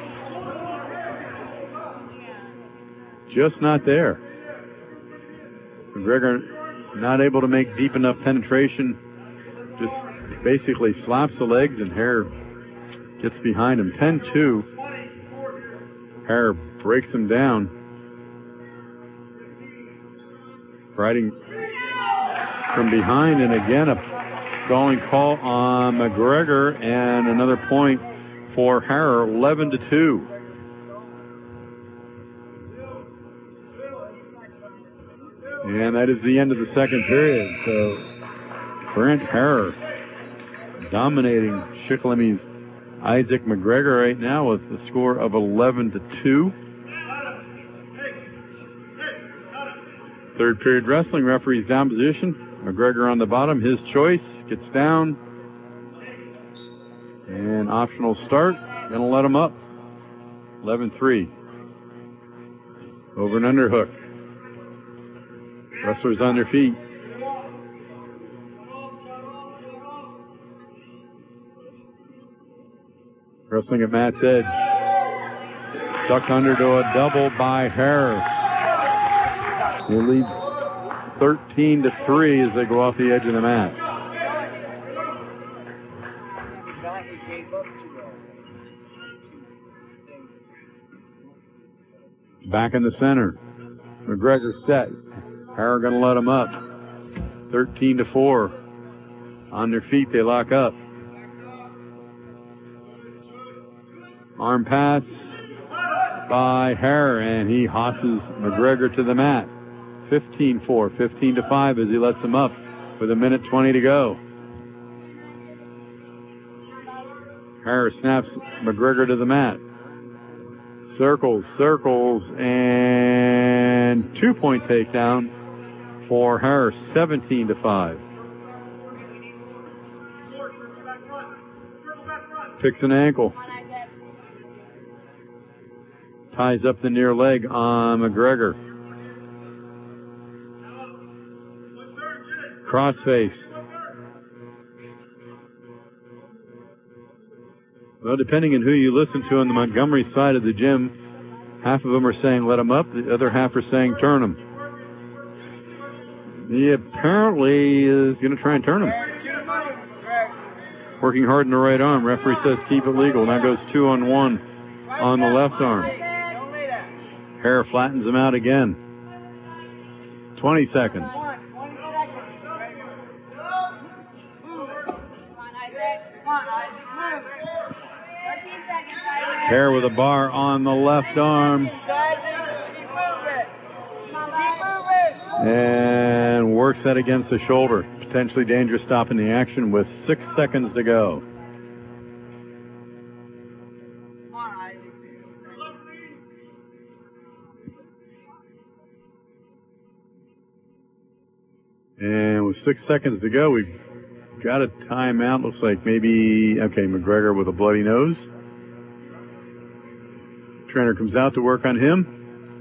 Speaker 2: Just not there. McGregor not able to make deep enough penetration. Just basically slaps the legs, and Hare gets behind him. 10-2. Hare breaks him down. Riding from behind, and again a stalling call on McGregor, and another point for Hare, 11-2. And that is the end of the second period. So Brant Hare dominating Shikellamy Isaac McGregor right now with the score of 11-2. Third period wrestling. Referee's down position. McGregor on the bottom. His choice. Gets down. And optional start. Gonna let him up. 11-3. Over and under hook. Wrestlers on their feet. Wrestling at Matt's edge. Ducked under to a double by Hare. He leads 13-3 as they go off the edge of the mat. Back in the center. McGregor set. Hare going to let him up. 13-4. On their feet, they lock up. Arm pass by Hare, and he hosses McGregor to the mat. 15-4, 15-5 as he lets him up with 1:20 to go. Hare snaps McGregor to the mat. Circles, and 2-point takedown for Hare, 17-5. Picks an ankle. Ties up the near leg on McGregor. Crossface. Well, depending on who you listen to on the Montgomery side of the gym, half of them are saying let him up, the other half are saying turn him. He apparently is going to try and turn him. Working hard in the right arm. Referee says keep it legal. Now goes 2-on-1 on the left arm. Hare flattens him out again. 20 seconds. Hare with a bar on the left arm. And works that against the shoulder. Potentially dangerous stopping the action with 6 seconds to go. And with 6 seconds to go, we've got a timeout. Looks like maybe, okay, McGregor with a bloody nose. Trainer comes out to work on him.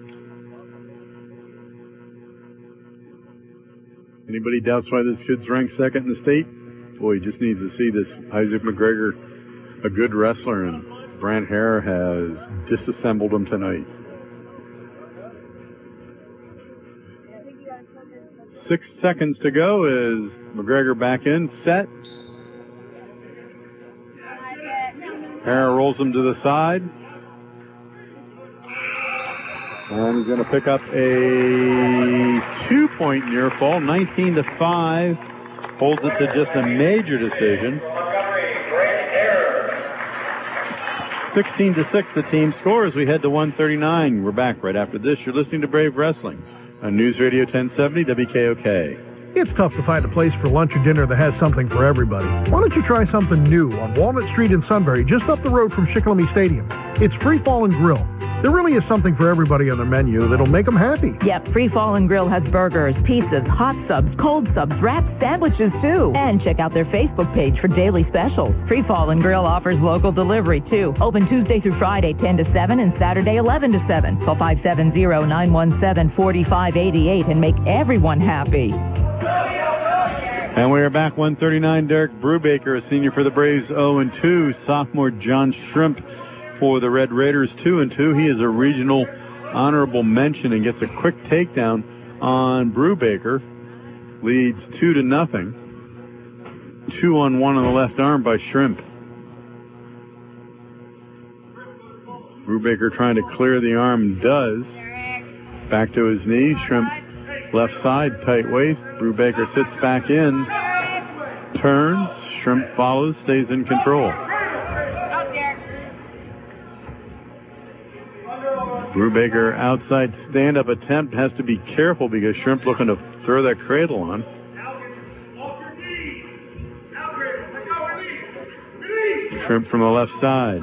Speaker 2: Anybody doubts why this kid's ranked second in the state? Boy, he just needs to see this Isaac McGregor, a good wrestler, and Brant Hare has disassembled him tonight. 6 seconds to go as McGregor back in, set. Hare rolls him to the side. And he's going to pick up a 2-point near fall, 19-5. Holds it to just a major decision. 16-6 the team score as we head to 139. We're back right after this. You're listening to Brave Wrestling on News Radio 1070 WKOK.
Speaker 5: It's tough to find a place for lunch or dinner that has something for everybody. Why don't you try something new on Walnut Street in Sunbury, just up the road from Shikellamy Stadium? It's Free Fall and Grill. There really is something for everybody on their menu that'll make them happy.
Speaker 6: Yep, Free Fall and Grill has burgers, pizzas, hot subs, cold subs, wraps, sandwiches too. And check out their Facebook page for daily specials. Free Fall and Grill offers local delivery too. Open Tuesday through Friday 10 to 7 and Saturday 11 to 7. Call 570-917-4588 and make everyone happy.
Speaker 2: And we are back 139. Derek Brubaker, a senior for the Braves, 0-2. Sophomore John Shrimp for the Red Raiders, 2-2. He is a regional honorable mention and gets a quick takedown on Brubaker. Leads 2-0. 2-on-1 on the left arm by Shrimp. Brubaker trying to clear the arm, does. Back to his knee. Shrimp left side, tight waist. Brubaker sits back in. Turns. Shrimp follows, stays in control. Brubaker outside stand-up attempt, has to be careful because Shrimp looking to throw that cradle on. Shrimp from the left side.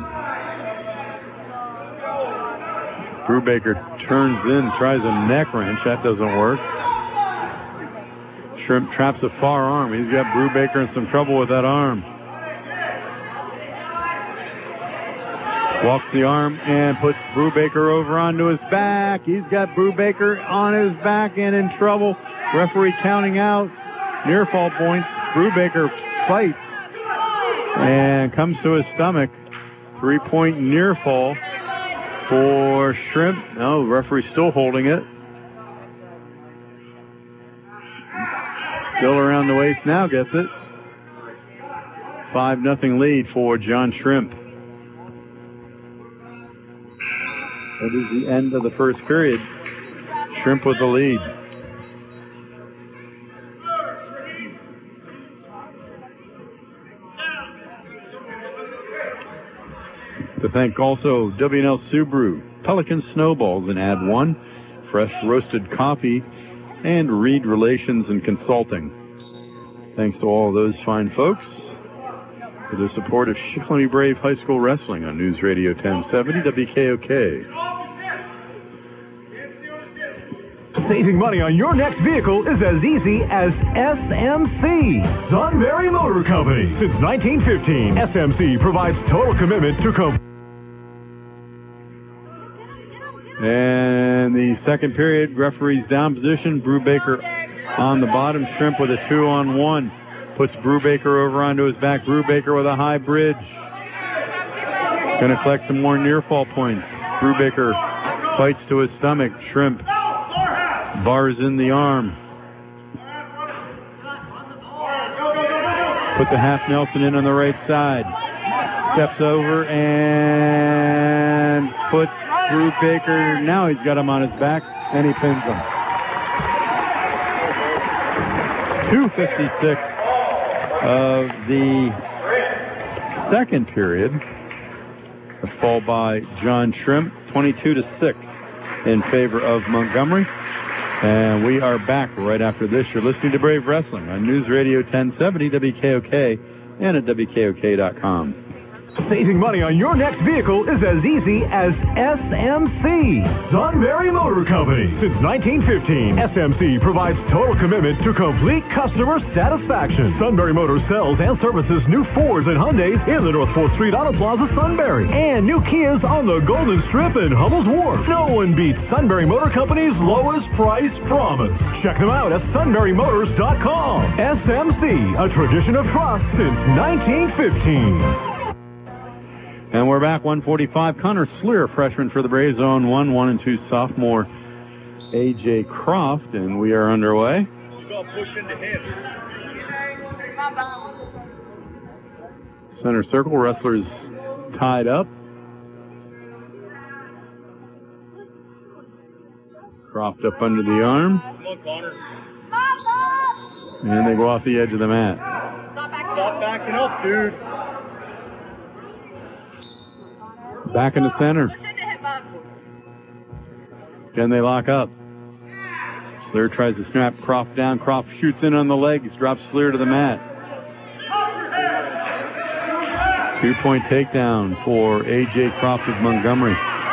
Speaker 2: Brubaker turns in, tries a neck wrench. That doesn't work. Shrimp traps a far arm. He's got Brubaker in some trouble with that arm. Walks the arm and puts Brubaker over onto his back. He's got Brubaker on his back and in trouble. Referee counting out. Near fall points. Brubaker fights and comes to his stomach. 3-point near fall for Shrimp. No, the referee's still holding it. Still around the waist now, gets it. 5-0 lead for John Shrimp. That is the end of the first period. Shrimp with the lead. To thank also W&L Subaru, Pelican Snowballs and Ad 1, Fresh Roasted Coffee, and Reed Relations and Consulting. Thanks to all of those fine folks for the support of Shikellamy Brave High School Wrestling on News Radio 1070 WKOK.
Speaker 15: Saving money on your next vehicle is as easy as SMC, Sunbury Motor Company. Since 1915, SMC provides total commitment to
Speaker 2: And the second period, referee's down position. Brubaker on the bottom. Shrimp with a 2-on-1. Puts Brubaker over onto his back. Brubaker with a high bridge. Going to collect some more near fall points. Brubaker fights to his stomach. Shrimp bars in the arm. Put the half Nelson in on the right side. Steps over and puts Brubaker. Now he's got him on his back, and he pins him. 2:56 of the second period. A fall by John Shrimp, 22-6 in favor of Montgomery. And we are back right after this. You're listening to Brave Wrestling on News Radio 1070 WKOK and at WKOK.com.
Speaker 15: Saving money on your next vehicle is as easy as SMC, Sunbury Motor Company. Since 1915, SMC provides total commitment to complete customer satisfaction. Sunbury Motors sells and services new Fords and Hyundais in the North 4th Street Auto Plaza, Sunbury, and new Kias on the Golden Strip and Hummel's Wharf. No one beats Sunbury Motor Company's lowest price promise. Check them out at sunburymotors.com. SMC, a tradition of trust since 1915.
Speaker 2: And we're back, 145. Connor Sleer, freshman for the Braves, on 1 and 2 sophomore A.J. Croft, and we are underway. Center circle, wrestlers tied up. Croft up under the arm. And they go off the edge of the mat.
Speaker 13: Stop backing up, dude.
Speaker 2: Back in the center. Can they lock up? Sleer tries to snap Croft down. Croft shoots in on the legs, drops Sleer to the mat. 2-point takedown for A.J. Croft of Montgomery.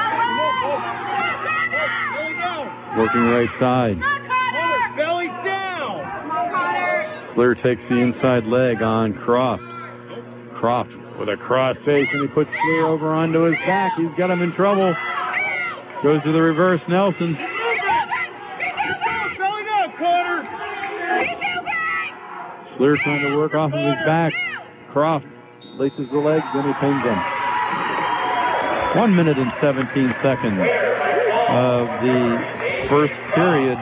Speaker 2: Working right side.
Speaker 13: Belly down.
Speaker 2: Sleer takes the inside leg on Croft. Croft with a cross face, and he puts Sleer over onto his back. He's got him in trouble. Goes to the reverse Nelson. Sleer trying to work off of his back. Croft laces the legs, then he pins him. 1 minute and 17 seconds of the first period.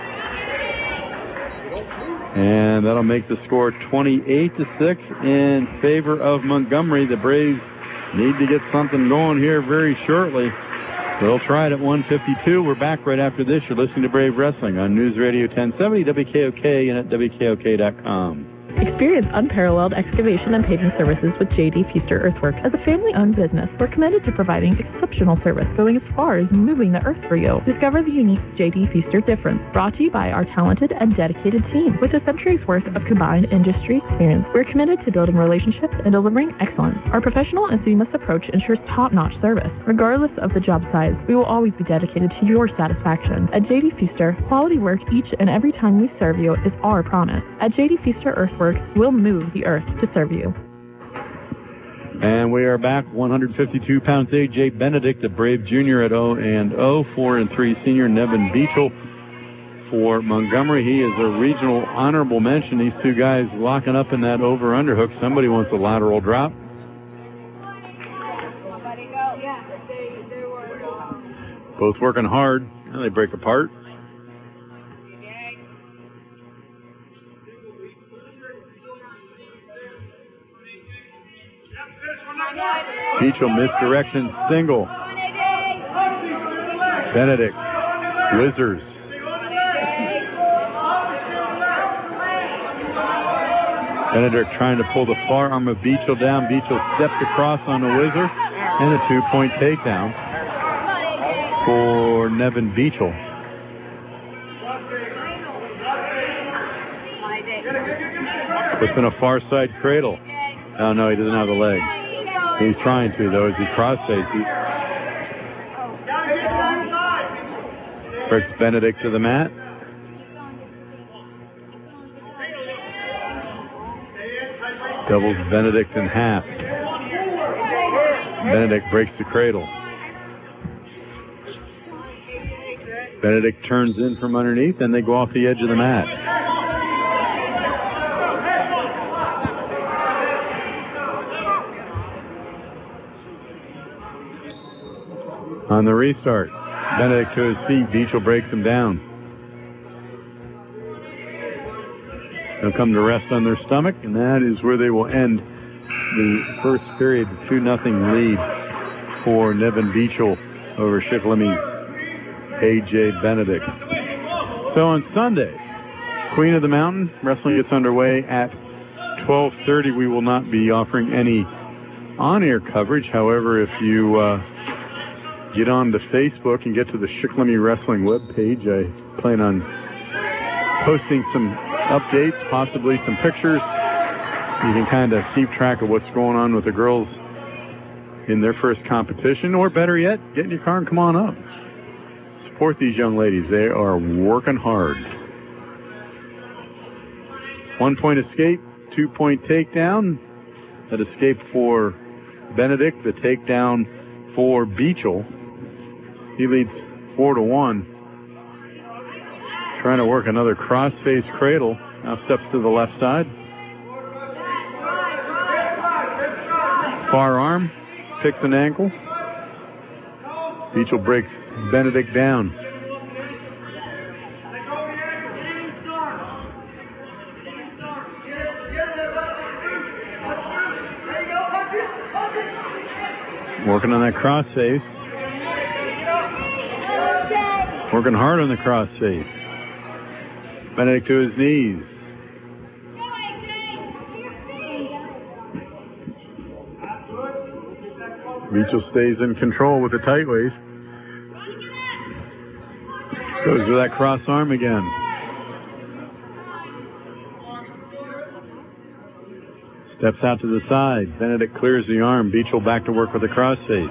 Speaker 2: And that'll make the score 28-6 in favor of Montgomery. The Braves need to get something going here very shortly. They'll try it at 1:52. We're back right after this. You're listening to Brave Wrestling on News Radio 1070 WKOK and at WKOK.com.
Speaker 16: Experience unparalleled excavation and paving services with J.D. Feaster Earthworks. As a family-owned business, we're committed to providing exceptional service, going as far as moving the earth for you. Discover the unique J.D. Feaster difference. Brought to you by our talented and dedicated team. With a century's worth of combined industry experience, we're committed to building relationships and delivering excellence. Our professional and seamless approach ensures top-notch service. Regardless of the job size, we will always be dedicated to your satisfaction. At J.D. Feaster, quality work each and every time we serve you is our promise. At J.D. Feaster Earthworks, we'll move the earth to serve you.
Speaker 2: And we are back. 152 pounds A.J. Benedict, a Brave Junior at 0-0. 4-3 senior Nevin Beachel for Montgomery. He is a regional honorable mention. These two guys locking up in that over-underhook. Somebody wants a lateral drop. Both working hard. Now they break apart. Beachel misdirection single. Benedict whizzers. Benedict trying to pull the far arm of Beachel down. Beachel stepped across on the whizzer and a 2-point takedown for Nevin Beachel. Within a far side cradle. Oh no, he doesn't have the leg. He's trying to though as he cross faces. Brings Benedict to the mat. Doubles Benedict in half. Benedict breaks the cradle. Benedict turns in from underneath and they go off the edge of the mat. On the restart, Benedict to his feet. Beachel breaks him down. They'll come to rest on their stomach, and that is where they will end the first period. 2-0 lead for Nevin Beachel over Shikellamy A.J. Benedict. So on Sunday, Queen of the Mountain wrestling gets underway at 12:30. We will not be offering any on-air coverage. However, if you get on to Facebook and get to the Shikellamy Wrestling webpage, I plan on posting some updates, possibly some pictures. You can kind of keep track of what's going on with the girls in their first competition, or better yet, get in your car and come on up. Support these young ladies. They are working hard. 1-point escape, 2-point takedown. That escape for Benedict, the takedown for Beachel. He leads 4-1. Trying to work another cross-face cradle. Now steps to the left side. Far arm, picks an ankle. Beachel breaks Benedict down. Working on that cross-face. Working hard on the cross-face. Benedict to his knees. Beachel stays in control with the tight waist. Goes with that cross arm again. Steps out to the side. Benedict clears the arm. Beachel back to work with the cross face.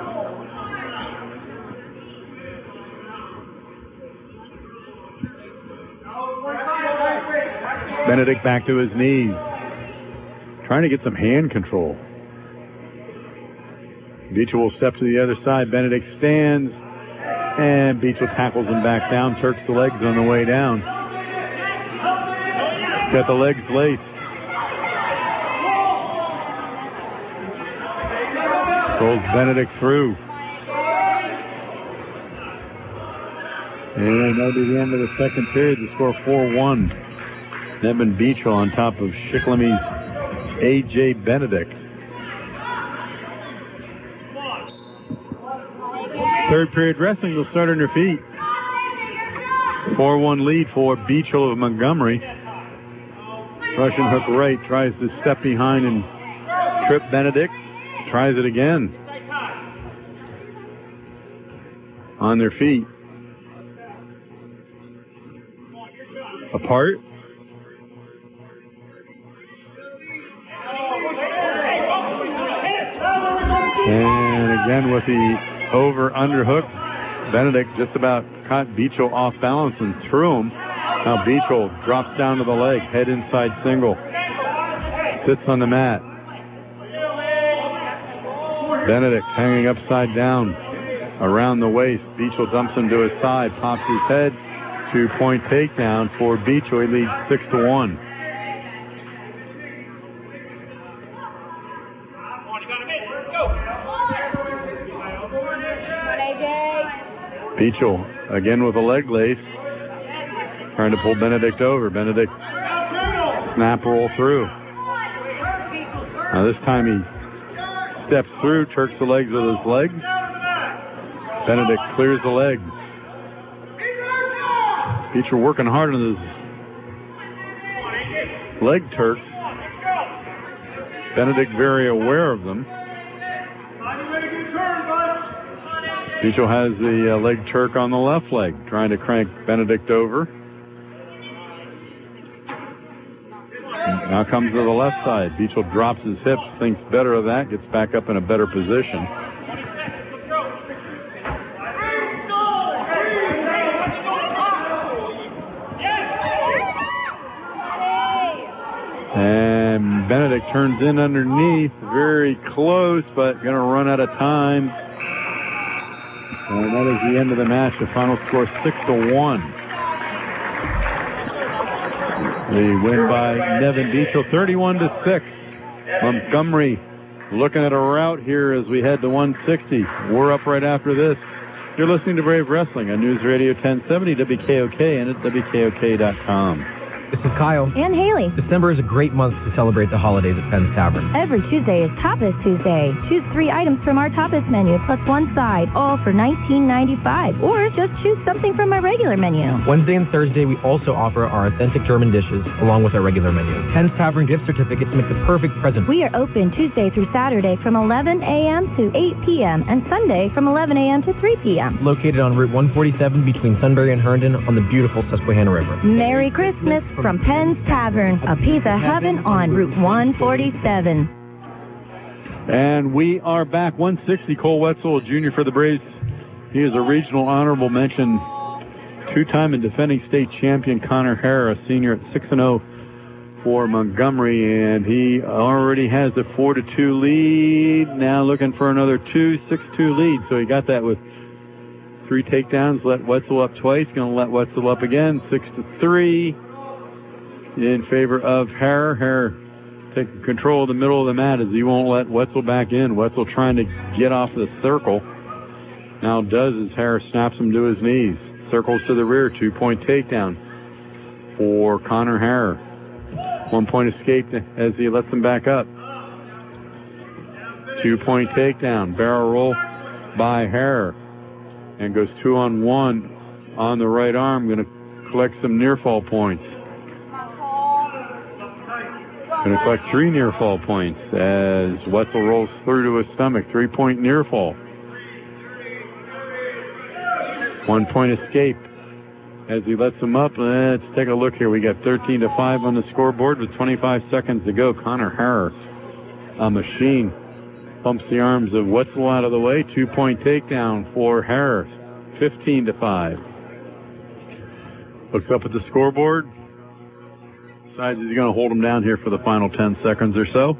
Speaker 2: Benedict back to his knees. Trying to get some hand control. Beachel will step to the other side. Benedict stands. And Beachel tackles him back down. Turks the legs on the way down. Got the legs laced. Pulls Benedict through. And that'll be the end of the second period. The score 4-1. Nevin Beachel on top of Shikellamy's A.J. Benedict. Third period wrestling will start on your feet. 4-1 lead for Beachel of Montgomery. Russian hook right, tries to step behind and trip Benedict. Tries it again. On their feet. Apart. And again with the over-under hook. Benedict just about caught Beachel off balance and threw him. Now Beachel drops down to the leg, head inside single. Sits on the mat. Benedict hanging upside down around the waist. Beachel dumps him to his side, pops his head. 2-point takedown for Beachel. He leads 6-1. Beachel again with a leg lace. Trying to pull Benedict over. Benedict snap roll through. Now this time he steps through, turks the legs with his legs. Benedict clears the legs. Beecher working hard on his leg turks. Benedict very aware of them. Beachel has the leg turk on the left leg, trying to crank Benedict over. Now comes to the left side. Beachel drops his hips, thinks better of that, gets back up in a better position. And Benedict turns in underneath, very close, but going to run out of time. And that is the end of the match. The final score 6-1. The win by Nevin Beachel, 31-6. Montgomery looking at a rout here as we head to 160. We're up right after this. You're listening to Brave Wrestling on News Radio 1070 WKOK and at WKOK.com.
Speaker 17: This is Kyle.
Speaker 3: And Haley.
Speaker 17: December is a great month to celebrate the holidays at Penn's Tavern.
Speaker 3: Every Tuesday is Tapas Tuesday. Choose 3 items from our tapas menu plus 1 side, all for $19.95. Or just choose something from our regular menu.
Speaker 17: Wednesday and Thursday, we also offer our authentic German dishes along with our regular menu. Penn's Tavern gift certificates make the perfect present.
Speaker 3: We are open Tuesday through Saturday from 11 a.m. to 8 p.m. and Sunday from 11 a.m. to 3 p.m.
Speaker 17: Located on Route 147 between Sunbury and Herndon on the beautiful Susquehanna River.
Speaker 3: Merry Christmas from Penn's Tavern, a piece of heaven on Route 147.
Speaker 2: And we are back. 160, Cole Wetzel, junior for the Braves. He is a regional honorable mention. 2-time and defending state champion Connor Hare, a senior at 6-0 for Montgomery, and he already has a 4-2 lead. Now looking for another 6-2 lead. So he got that with 3 takedowns. Let Wetzel up twice. Going to let Wetzel up again. 6-3 in favor of Hare. Hare taking control of the middle of the mat as he won't let Wetzel back in. Wetzel trying to get off the circle. Now does as Hare snaps him to his knees. Circles to the rear. 2-point takedown for Connor Hare. 1-point escape as he lets him back up. 2-point takedown. Barrel roll by Hare. And goes 2-on-1 on the right arm. Going to collect some near fall points. Going to collect 3 near fall points as Wetzel rolls through to his stomach. 3-point near fall. 1-point escape as he lets him up. Let's take a look here. We got 13-5 on the scoreboard with 25 seconds to go. Connor Hare, a machine, pumps the arms of Wetzel out of the way. 2-point takedown for Hare. 15-5. Looks up at the scoreboard. Decides he's going to hold him down here for the final 10 seconds or so.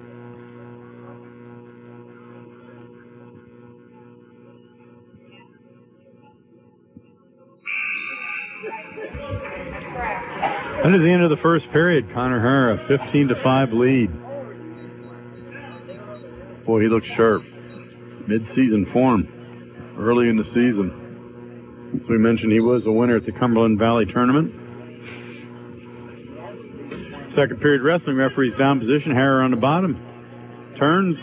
Speaker 2: That is the end of the first period. Connor Hare, a 15-5 lead. Boy, he looks sharp. Mid-season form. Early in the season. As we mentioned, he was a winner at the Cumberland Valley Tournament. Second period wrestling, referee's down position. Hare on the bottom. Turns.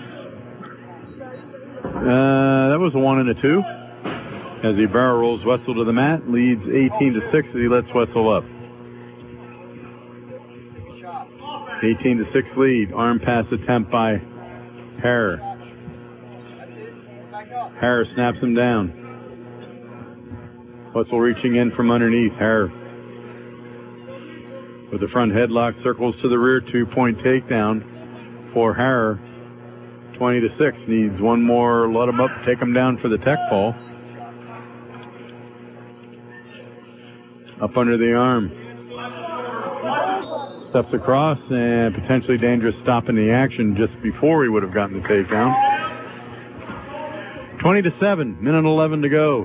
Speaker 2: That was a 1 and a 2. As he barrel rolls Wetzel to the mat. Leads 18-6 as he lets Wetzel up. 18-6 lead. Arm pass attempt by Hare. Hare snaps him down. Wetzel reaching in from underneath. Hare with the front headlock, circles to the rear. 2-point takedown for Hare. 20-6. Needs one more. Let him up. Take him down for the tech fall. Up under the arm. Steps across and potentially dangerous stop in the action just before he would have gotten the takedown. 20-7. Minute 11 to go.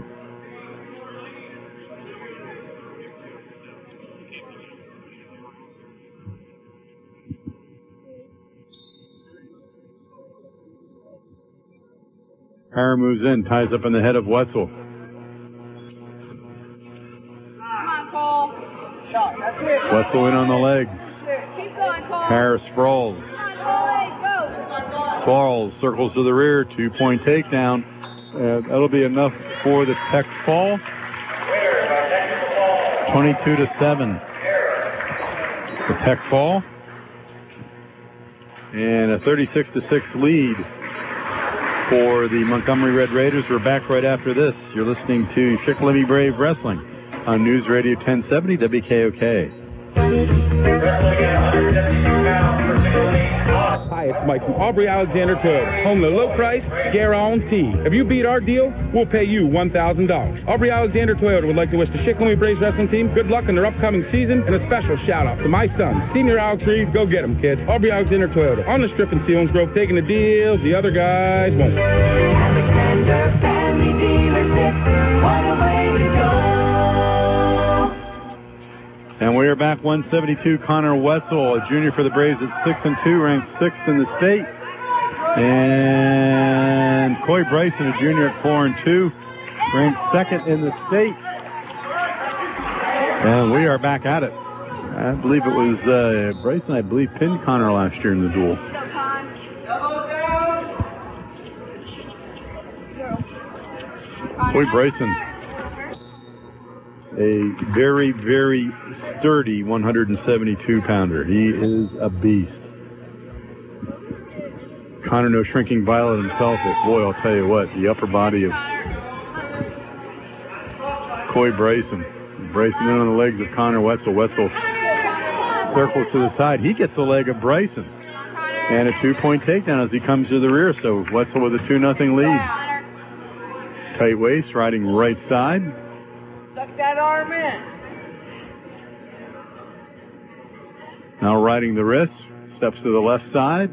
Speaker 2: Hare moves in, ties up in the head of Wetzel. Wetzel in on the legs. Harris sprawls. Falls, circles to the rear, 2-point takedown. That'll be enough for the Tech fall. 22-7. The Tech fall. And a 36-6 lead for the Montgomery Red Raiders. We're back right after this. You're listening to Shikellamy Brave Wrestling on News Radio 1070 WKOK.
Speaker 7: Hi, it's Mike from Aubrey Alexander Toyota. Home to low price, guarantee. If you beat our deal, we'll pay you $1,000. Aubrey Alexander Toyota would like to wish the Shikellamy Braves wrestling team good luck in their upcoming season and a special shout out to my son, Senior Alex Reed. Go get him, kids. Aubrey Alexander Toyota on the strip in Selinsgrove, taking the deals the other guys won't.
Speaker 8: Alexander Family Dealership, what a way to go.
Speaker 2: And we are back 172. Connor Wetzel, a junior for the Braves at 6-2, ranked 6th in the state. And Coy Bryson, a junior at 4-2, ranked 2nd in the state. And we are back at it. I believe it was Bryson, I believe, pinned Connor last year in the duel. Coy Bryson, a very, very sturdy 172-pounder. He is a beast. Connor no shrinking violet himself, but boy, I'll tell you what, the upper body of Coy Bryson. Bryson in on the legs of Connor Wetzel. Wetzel circles to the side. He gets the leg of Bryson. And a 2-point takedown as he comes to the rear. So Wetzel with a 2-0 lead. Tight waist, riding right side.
Speaker 13: Suck that arm in.
Speaker 2: Now riding the wrist, steps to the left side,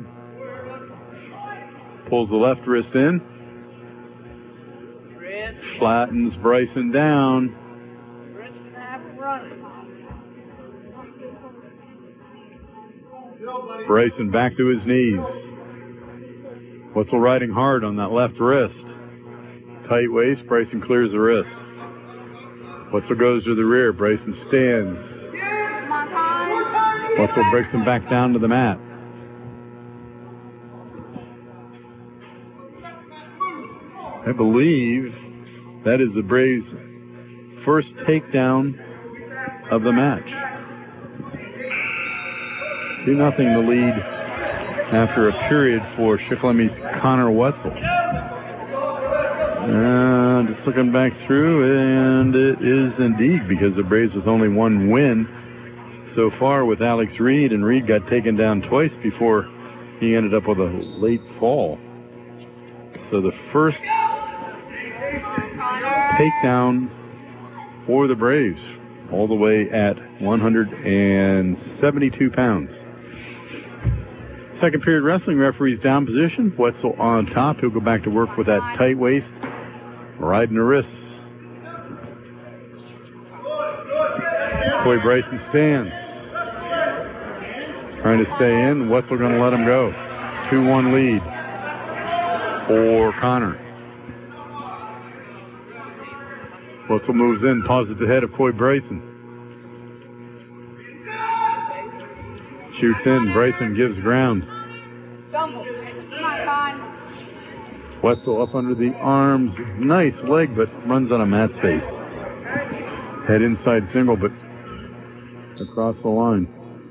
Speaker 2: pulls the left wrist in, flattens Bryson down. Bryson back to his knees. Wetzel riding hard on that left wrist. Tight waist, Bryson clears the wrist. Wetzel goes to the rear, Bryson stands. Wetzel breaks him back down to the mat. I believe that is the Braves' first takedown of the match. 2-0 the lead after a period for Shikellamy's Connor Wetzel. Just looking back through, and it is indeed, because the Braves with only one win so far with Alex Reed, and Reed got taken down twice before he ended up with a late fall. So the first takedown for the Braves, all the way at 172 pounds. Second period wrestling, referee's down position. Wetzel on top. He'll go back to work with that tight waist, riding the wrists. Coy Bryson stands, trying to stay in. Wetzel going to let him go. 2-1 lead for Connor. Wetzel moves in, pauses the head of Coy Bryson. Shoots in, Bryson gives ground. Wetzel up under the arms. Nice leg, but runs on a mat space. Head inside single, but across the line.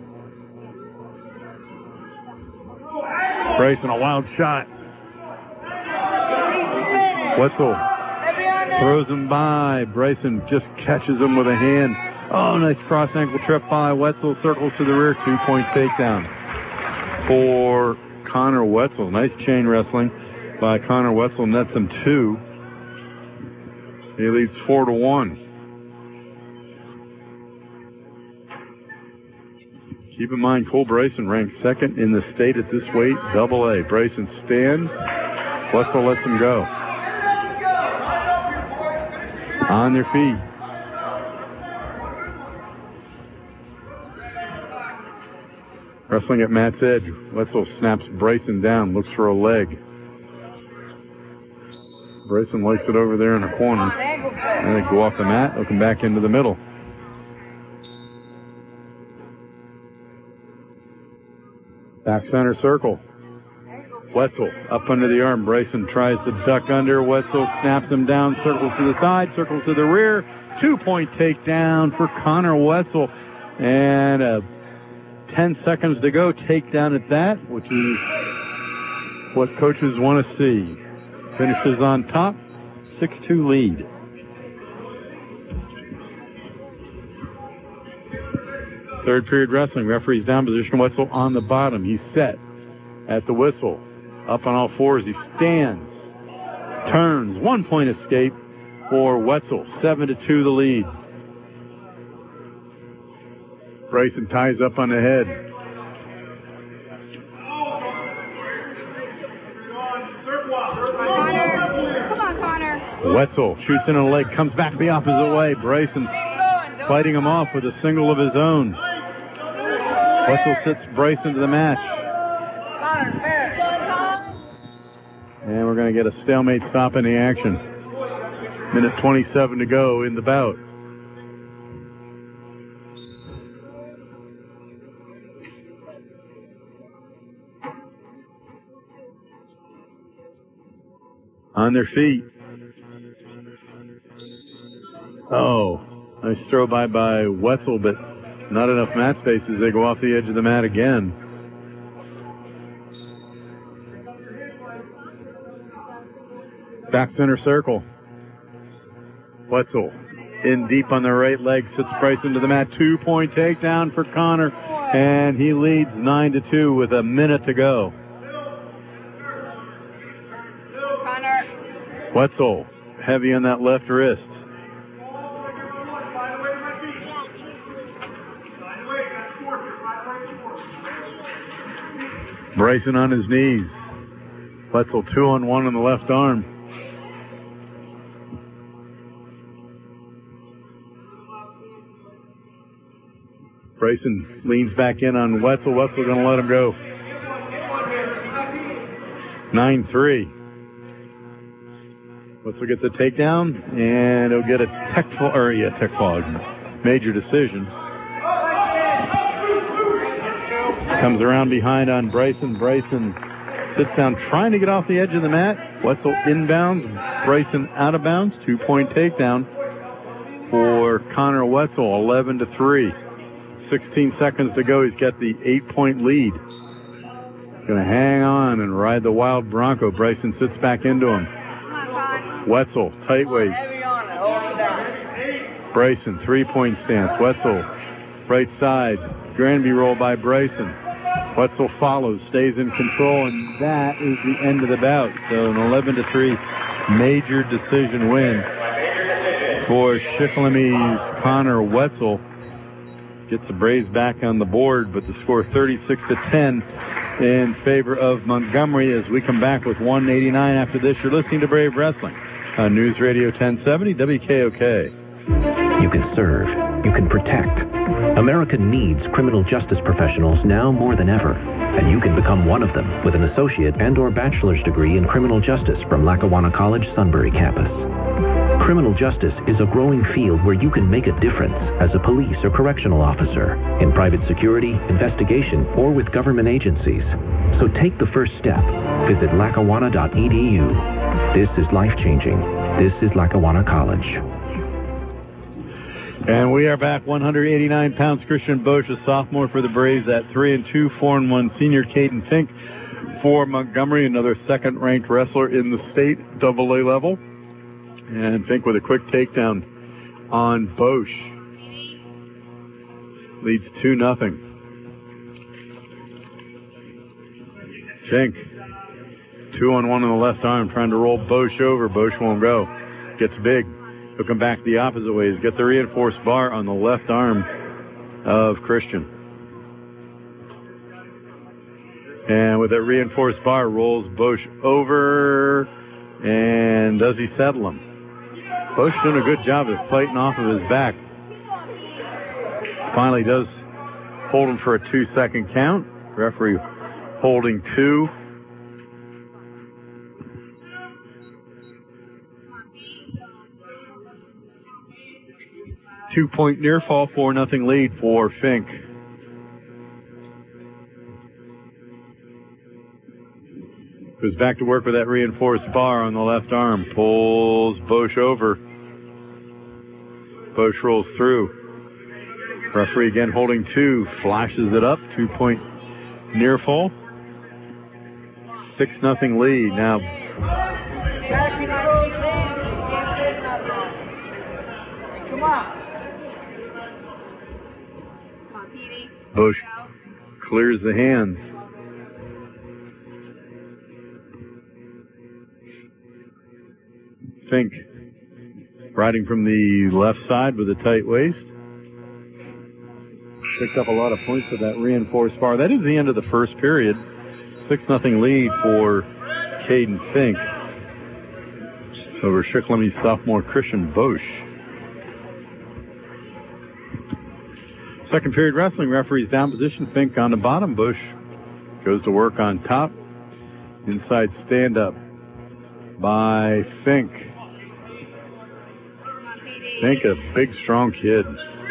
Speaker 2: Bryson, a wild shot. Wetzel throws him by. Bryson just catches him with a hand. Oh, nice cross ankle trip by Wetzel. Circles to the rear. 2-point takedown for Connor Wetzel. Nice chain wrestling by Connor Wetzel. Nets him 2. He leads 4-1. Keep in mind, Cole Bryson ranked 2nd in the state at this weight, AA. Bryson stands. Wetzel lets him go. On their feet. Wrestling at Matt's edge. Wetzel snaps Bryson down, looks for a leg. Bryson likes it over there in the corner. And they go off the mat, they'll come back into the middle. Back center circle. Wetzel up under the arm. Bryson tries to duck under. Wetzel snaps him down, circles to the side, circles to the rear. 2-point takedown for Connor Wetzel. And 10 seconds to go. Takedown at that, which is what coaches want to see. Finishes on top. 6-2 lead. Third period wrestling. Referee's down position. Wetzel on the bottom. He's set at the whistle. Up on all fours. He stands. Turns. 1-point escape for Wetzel. 7-2 the lead. Bryson ties up on the head.
Speaker 3: Come on, Connor.
Speaker 2: Wetzel shoots in a leg. Comes back the opposite way. Bryson fighting him off with a single of his own. Wetzel sits Bryson to the match. And we're going to get a stalemate stop in the action. Minute 27 to go in the bout. On their feet. Oh, nice throw by Wetzel, but not enough mat space as they go off the edge of the mat again. Back center circle. Wetzel in deep on the right leg, sits Bryson to the mat. 2-point takedown for Connor, and he leads 9-2 with a minute to go. Wetzel, heavy on that left wrist. Bryson on his knees. Wetzel 2-on-1 on the left arm. Bryson leans back in on Wetzel. Wetzel going to let him go. 9-3. Wetzel gets a takedown, and he'll get a tech fall. Major decision. Comes around behind on Bryson. Bryson sits down trying to get off the edge of the mat. Wetzel inbounds. Bryson out of bounds. 2-point takedown for Connor Wetzel. 11-3. 16 seconds to go. He's got the 8-point lead. Going to hang on and ride the wild Bronco. Bryson sits back into him. Wetzel, tight waist. Bryson, 3-point stance. Wetzel, right side. Granby roll by Bryson. Wetzel follows, stays in control, and that is the end of the bout. So an 11-3 major decision win for Shikellamy Connor Wetzel. Gets the Braves back on the board, but the score 36-10 in favor of Montgomery as we come back with 189 after this. You're listening to Brave Wrestling on News Radio 1070 WKOK.
Speaker 1: You can serve. You can protect. America needs criminal justice professionals now more than ever, and you can become one of them with an associate and/or bachelor's degree in criminal justice from Lackawanna College Sunbury campus. Criminal justice is a growing field where you can make a difference as a police or correctional officer, in private security, investigation, or with government agencies. So take the first step. Visit lackawanna.edu. This is life-changing. This is Lackawanna College.
Speaker 2: And we are back. 189 pounds. Christian Bosch, a sophomore for the Braves at 3-2, 4-1 senior. Caden Fink for Montgomery, another second-ranked wrestler in the state AA level. And Fink with a quick takedown on Bosch. Leads 2-0. Fink, 2-on-1 on the left arm, trying to roll Bosch over. Bosch won't go. Gets big. He'll come back the opposite way. He's got the reinforced bar on the left arm of Christian. And with that reinforced bar, rolls Bosch over. And does he settle him? Bosch doing a good job of fighting off of his back. Finally does hold him for a 2-second count. Referee holding 2. Two-point near fall, 4-0 lead for Fink. Goes back to work with that reinforced bar on the left arm. Pulls Bosch over. Bosch rolls through. Referee again holding 2. Flashes it up. 2-point near fall. 6-0 lead. Now
Speaker 13: Come on.
Speaker 2: Bosch clears the hands. Fink riding from the left side with a tight waist. Picked up a lot of points with that reinforced bar. That is the end of the first period. 6-0 lead for Caden Fink over Shikellamy sophomore Christian Bosch. Second period wrestling, referees down position. Fink on the bottom. Bosch goes to work on top. Inside stand-up by Fink. Fink, a big, strong kid.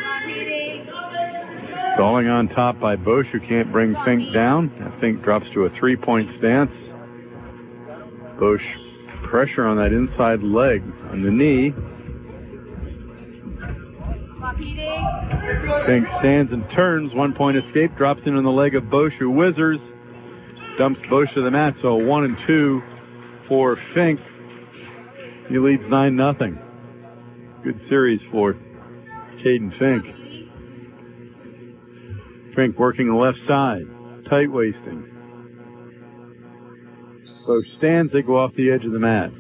Speaker 2: Stalling on top by Bosch, who can't bring Fink down. Fink drops to a 3-point stance. Bosch pressure on that inside leg, on the knee. Fink stands and turns. 1-point escape. Drops in on the leg of Bosch, who whizzes. Dumps Bosch to the mat. So 1 and 2 for Fink. He leads 9-0. Good series for Caden Fink. Fink working the left side. Tight waisting. Bosch stands. They go off the edge of the mat.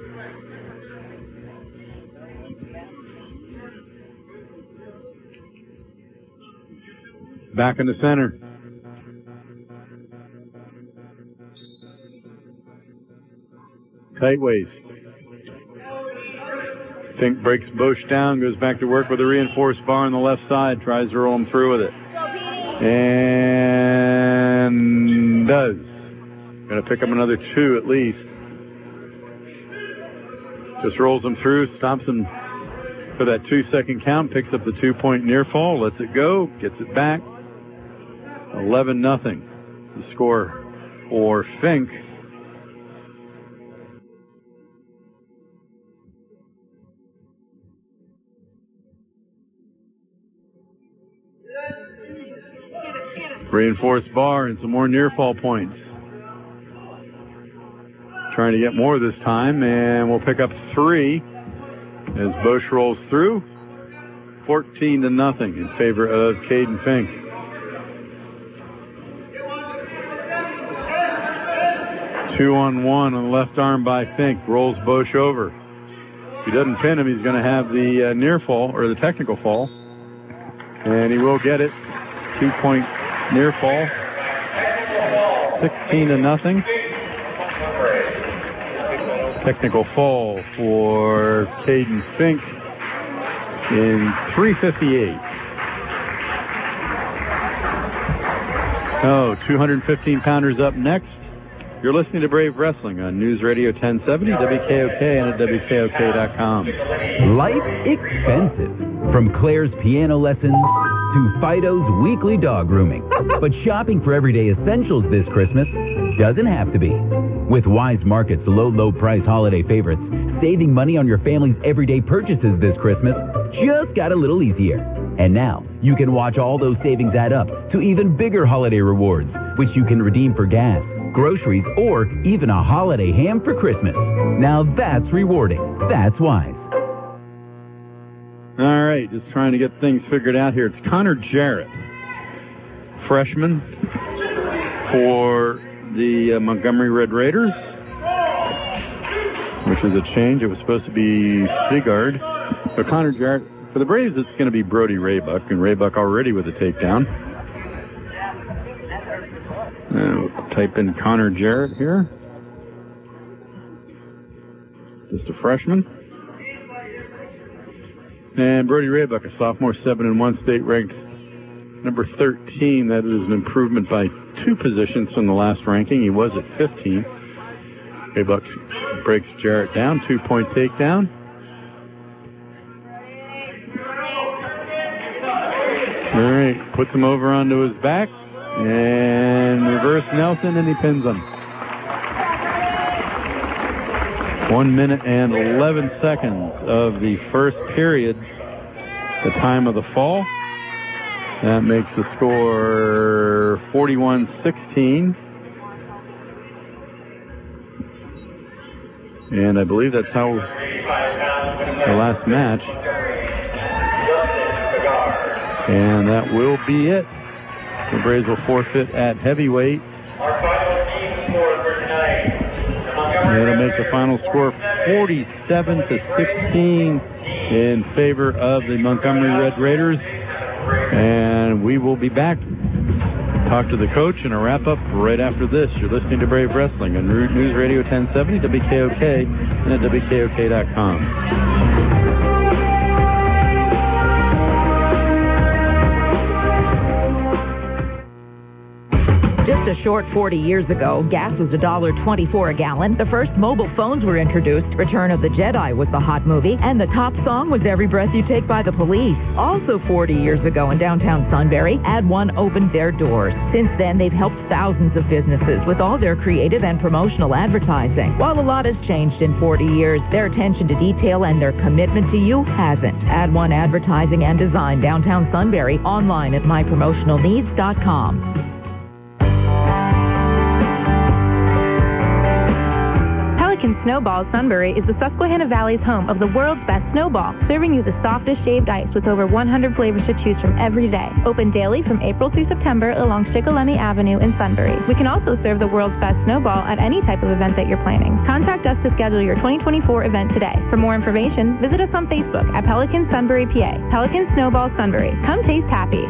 Speaker 2: Back in the center. Tight waist. Fink breaks Bosch down, goes back to work with a reinforced bar on the left side, tries to roll him through with it. And does. Going to pick up another 2 at least. Just rolls him through, stops him for that 2-second count, picks up the 2-point near fall, lets it go, gets it back. 11-0. The score for Fink. Reinforced bar and some more near fall points. Trying to get more this time, and we'll pick up 3 as Bosch rolls through. 14-0 in favor of Caden Fink. 2-on-1 on the left arm by Fink. Rolls Bosch over. If he doesn't pin him, he's going to have the near fall, or the technical fall. And he will get it. 2-point near fall. 16-0. Technical fall for Caden Fink in 3:58. Oh, 215-pounders up next. You're listening to Brave Wrestling on News Radio 1070, WKOK, and at WKOK.com.
Speaker 18: Life expensive. From Claire's piano lessons to Fido's weekly dog grooming. But shopping for everyday essentials this Christmas doesn't have to be. With Wise Market's low price holiday favorites, saving money on your family's everyday purchases this Christmas just got a little easier. And now, you can watch all those savings add up to even bigger holiday rewards, which you can redeem for gas, groceries, or even a holiday ham for Christmas. Now that's rewarding. That's Wise.
Speaker 2: All right, just trying to get things figured out here. It's Connor Jarrett, freshman for the Montgomery Red Raiders, which is a change. It was supposed to be Seagard. So Connor Jarrett, for the Braves, it's going to be Brody Raybuck, and Raybuck already with a takedown. Now, we'll type in Connor Jarrett here. Just a freshman. And Brody Raybuck, a sophomore, 7-1, state-ranked number 13. That is an improvement by 2 positions from the last ranking. He was at 15. Raybuck breaks Jarrett down, 2-point takedown. All right, puts him over onto his back, and reverse Nelson, and he pins him. 1 minute and 11 seconds of the first period, the time of the fall. That makes the score 41-16. And I believe that's how the last match. And that will be it. The Braves will forfeit at heavyweight. That'll make the final score 47-16 in favor of the Montgomery Red Raiders. And we will be back. Talk to the coach and a wrap-up right after this. You're listening to Brave Wrestling on Root News Radio 1070, WKOK, and at WKOK.com.
Speaker 6: Just a short 40 years ago, gas was $1.24 a gallon. The first mobile phones were introduced. Return of the Jedi was the hot movie. And the top song was Every Breath You Take by the Police. Also 40 years ago in downtown Sunbury, Ad One opened their doors. Since then, they've helped thousands of businesses with all their creative and promotional advertising. While a lot has changed in 40 years, their attention to detail and their commitment to you hasn't. Ad One Advertising and Design, downtown Sunbury, online at mypromotionalneeds.com.
Speaker 3: Pelican Snowball Sunbury is the Susquehanna Valley's home of the world's best snowball, serving you the softest shaved ice with over 100 flavors to choose from every day. Open daily from April through September along Shikellamy Avenue in Sunbury. We can also serve the world's best snowball at any type of event that you're planning. Contact us to schedule your 2024 event today. For more information, visit us on Facebook at Pelican Sunbury, PA. Pelican Snowball Sunbury. Come taste happy.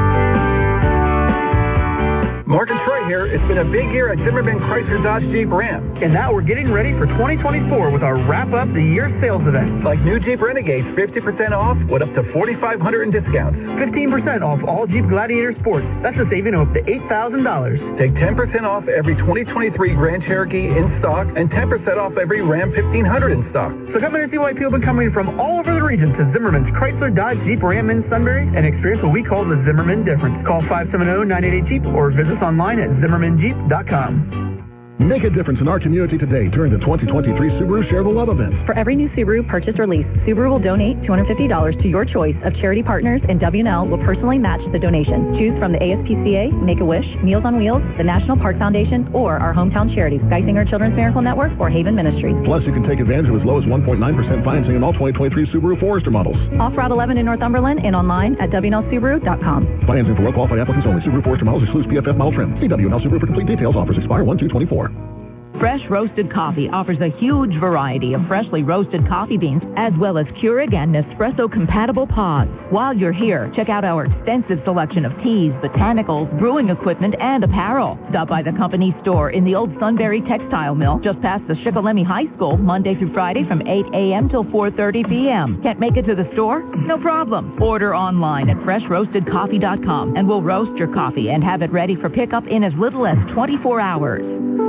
Speaker 11: Mark and Troy here. It's been a big year at Zimmerman Chrysler Dodge Jeep Ram.
Speaker 12: And now we're getting ready for 2024 with our wrap-up the year sales event.
Speaker 11: Like new Jeep Renegades, 50% off with up to $4,500 in discounts.
Speaker 12: 15% off all Jeep Gladiator Sports. That's a saving of up to $8,000.
Speaker 11: Take 10% off every 2023 Grand Cherokee in stock and 10% off every Ram 1500 in stock.
Speaker 12: So come in and see why people have been coming from all over the region to Zimmerman's Chrysler Dodge Jeep Ram in Sunbury and experience what we call the Zimmerman difference. Call 570-988-JEEP or visit us online at ZimmermanJeep.com.
Speaker 14: Make a difference in our community today during the 2023 Subaru Share the Love event.
Speaker 19: For every new Subaru purchase or lease, Subaru will donate $250 to your choice of charity partners, and W&L will personally match the donation. Choose from the ASPCA, Make-A-Wish, Meals on Wheels, the National Park Foundation, or our hometown charities, Geisinger Children's Miracle Network, or Haven Ministries.
Speaker 14: Plus, you can take advantage of as low as 1.9% financing on all 2023 Subaru Forester models.
Speaker 19: Off Route 11 in Northumberland and online at WNLSubaru.com.
Speaker 14: Financing for well-qualified applicants only. Subaru Forester models excludes PFF model trim. See WNL Subaru for complete details. Offers expire 1/2/24.
Speaker 6: Fresh Roasted Coffee offers a huge variety of freshly roasted coffee beans, as well as Keurig and Nespresso-compatible pods. While you're here, check out our extensive selection of teas, botanicals, brewing equipment, and apparel. Stop by the company store in the old Sunbury Textile Mill, just past the Shikellamy High School, Monday through Friday from 8 a.m. till 4:30 p.m. Can't make it to the store? No problem. Order online at freshroastedcoffee.com, and we'll roast your coffee and have it ready for pickup in as little as 24 hours.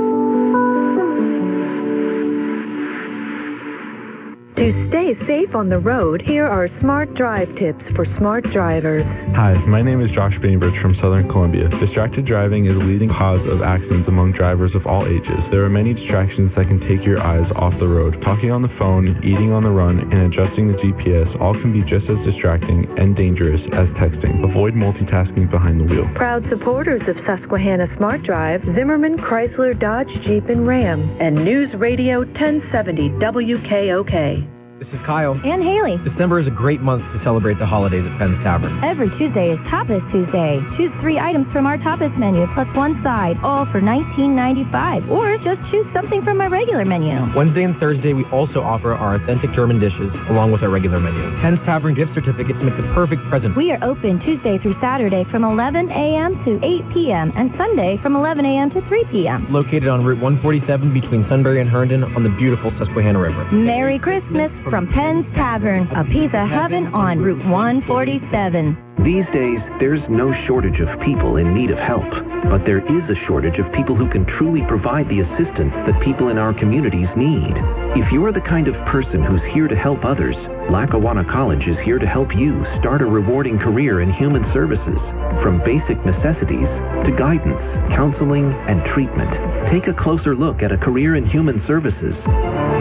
Speaker 20: To stay safe on the road, here are smart drive tips for smart drivers.
Speaker 21: Hi, my name is Josh Bainbridge from Southern Columbia. Distracted driving is a leading cause of accidents among drivers of all ages. There are many distractions that can take your eyes off the road. Talking on the phone, eating on the run, and adjusting the GPS all can be just as distracting and dangerous as texting. Avoid multitasking behind the wheel.
Speaker 20: Proud supporters of Susquehanna Smart Drive, Zimmerman Chrysler Dodge Jeep and Ram, and News Radio 1070 WKOK.
Speaker 17: This is Kyle.
Speaker 3: And Haley.
Speaker 17: December is a great month to celebrate the holidays at Penn's Tavern.
Speaker 3: Every Tuesday is Tapas Tuesday. Choose 3 items from our tapas menu plus 1 side, all for $19.95. Or just choose something from our regular menu.
Speaker 17: Wednesday and Thursday, we also offer our authentic German dishes along with our regular menu. Penn's Tavern gift certificates make the perfect present.
Speaker 3: We are open Tuesday through Saturday from 11 a.m. to 8 p.m. and Sunday from 11 a.m. to 3 p.m.
Speaker 17: Located on Route 147 between Sunbury and Herndon on the beautiful Susquehanna River.
Speaker 3: Merry Christmas from Penn's Tavern, a piece of heaven on Route 147.
Speaker 1: These days, there's no shortage of people in need of help, but there is a shortage of people who can truly provide the assistance that people in our communities need. If you're the kind of person who's here to help others, Lackawanna College is here to help you start a rewarding career in human services. From basic necessities to guidance, counseling, and treatment, take a closer look at a career in human services.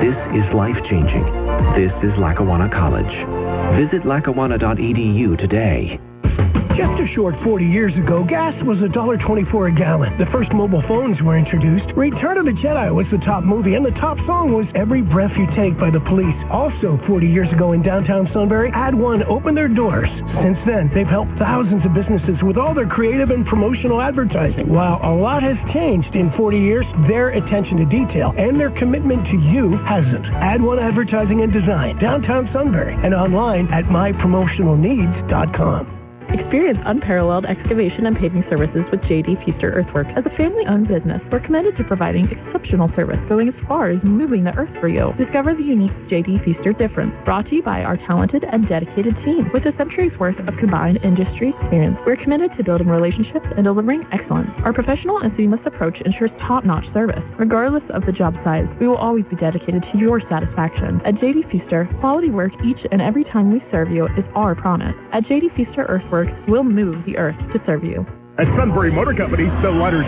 Speaker 1: This is life-changing. This is Lackawanna College. Visit lackawanna.edu today.
Speaker 10: Just a short 40 years ago, gas was $1.24 a gallon. The first mobile phones were introduced. Return of the Jedi was the top movie, and the top song was Every Breath You Take by the Police. Also, 40 years ago in downtown Sunbury, Ad One opened their doors. Since then, they've helped thousands of businesses with all their creative and promotional advertising. While a lot has changed in 40 years, their attention to detail and their commitment to you hasn't. Ad One Advertising and Design, downtown Sunbury, and online at mypromotionalneeds.com.
Speaker 16: Experience unparalleled excavation and paving services with J.D. Feaster Earthwork. As a family-owned business, we're committed to providing exceptional service, going as far as moving the earth for you. Discover the unique J.D. Feaster difference. Brought to you by our talented and dedicated team. With a century's worth of combined industry experience, we're committed to building relationships and delivering excellence. Our professional and seamless approach ensures top-notch service. Regardless of the job size, we will always be dedicated to your satisfaction. At J.D. Feaster, quality work each and every time we serve you is our promise. At J.D. Feaster Earthwork, we'll move the earth to serve you.
Speaker 14: At Sunbury Motor Company, the letters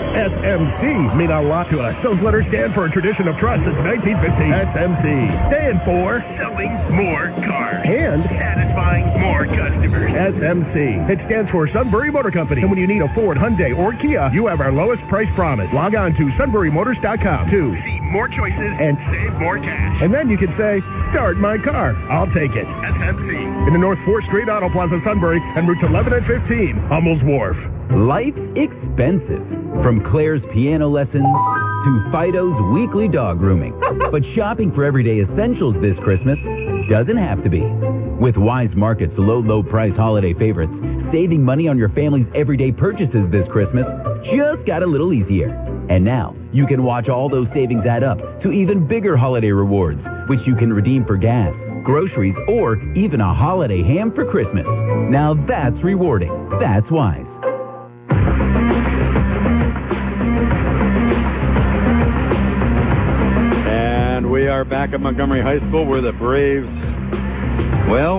Speaker 14: SMC mean a lot to us. Those letters stand for a tradition of trust since 1950. SMC stand for selling more cars and satisfying more customers. SMC. It stands for Sunbury Motor Company. And when you need a Ford, Hyundai, or Kia, you have our lowest price promise. Log on to sunburymotors.com to see more choices and save more cash. And then you can say, start my car. I'll take it. SMC. In the North 4th Street Auto Plaza, Sunbury, and routes 11 and 15, Hummel's Wharf.
Speaker 18: Life's expensive. From Claire's piano lessons to Fido's weekly dog grooming. But shopping for everyday essentials this Christmas doesn't have to be. With Wise Market's low price holiday favorites, saving money on your family's everyday purchases this Christmas just got a little easier. And now, you can watch all those savings add up to even bigger holiday rewards, which you can redeem for gas, groceries, or even a holiday ham for Christmas. Now that's rewarding. That's Wise.
Speaker 2: And we are back at Montgomery High School where the Braves, well,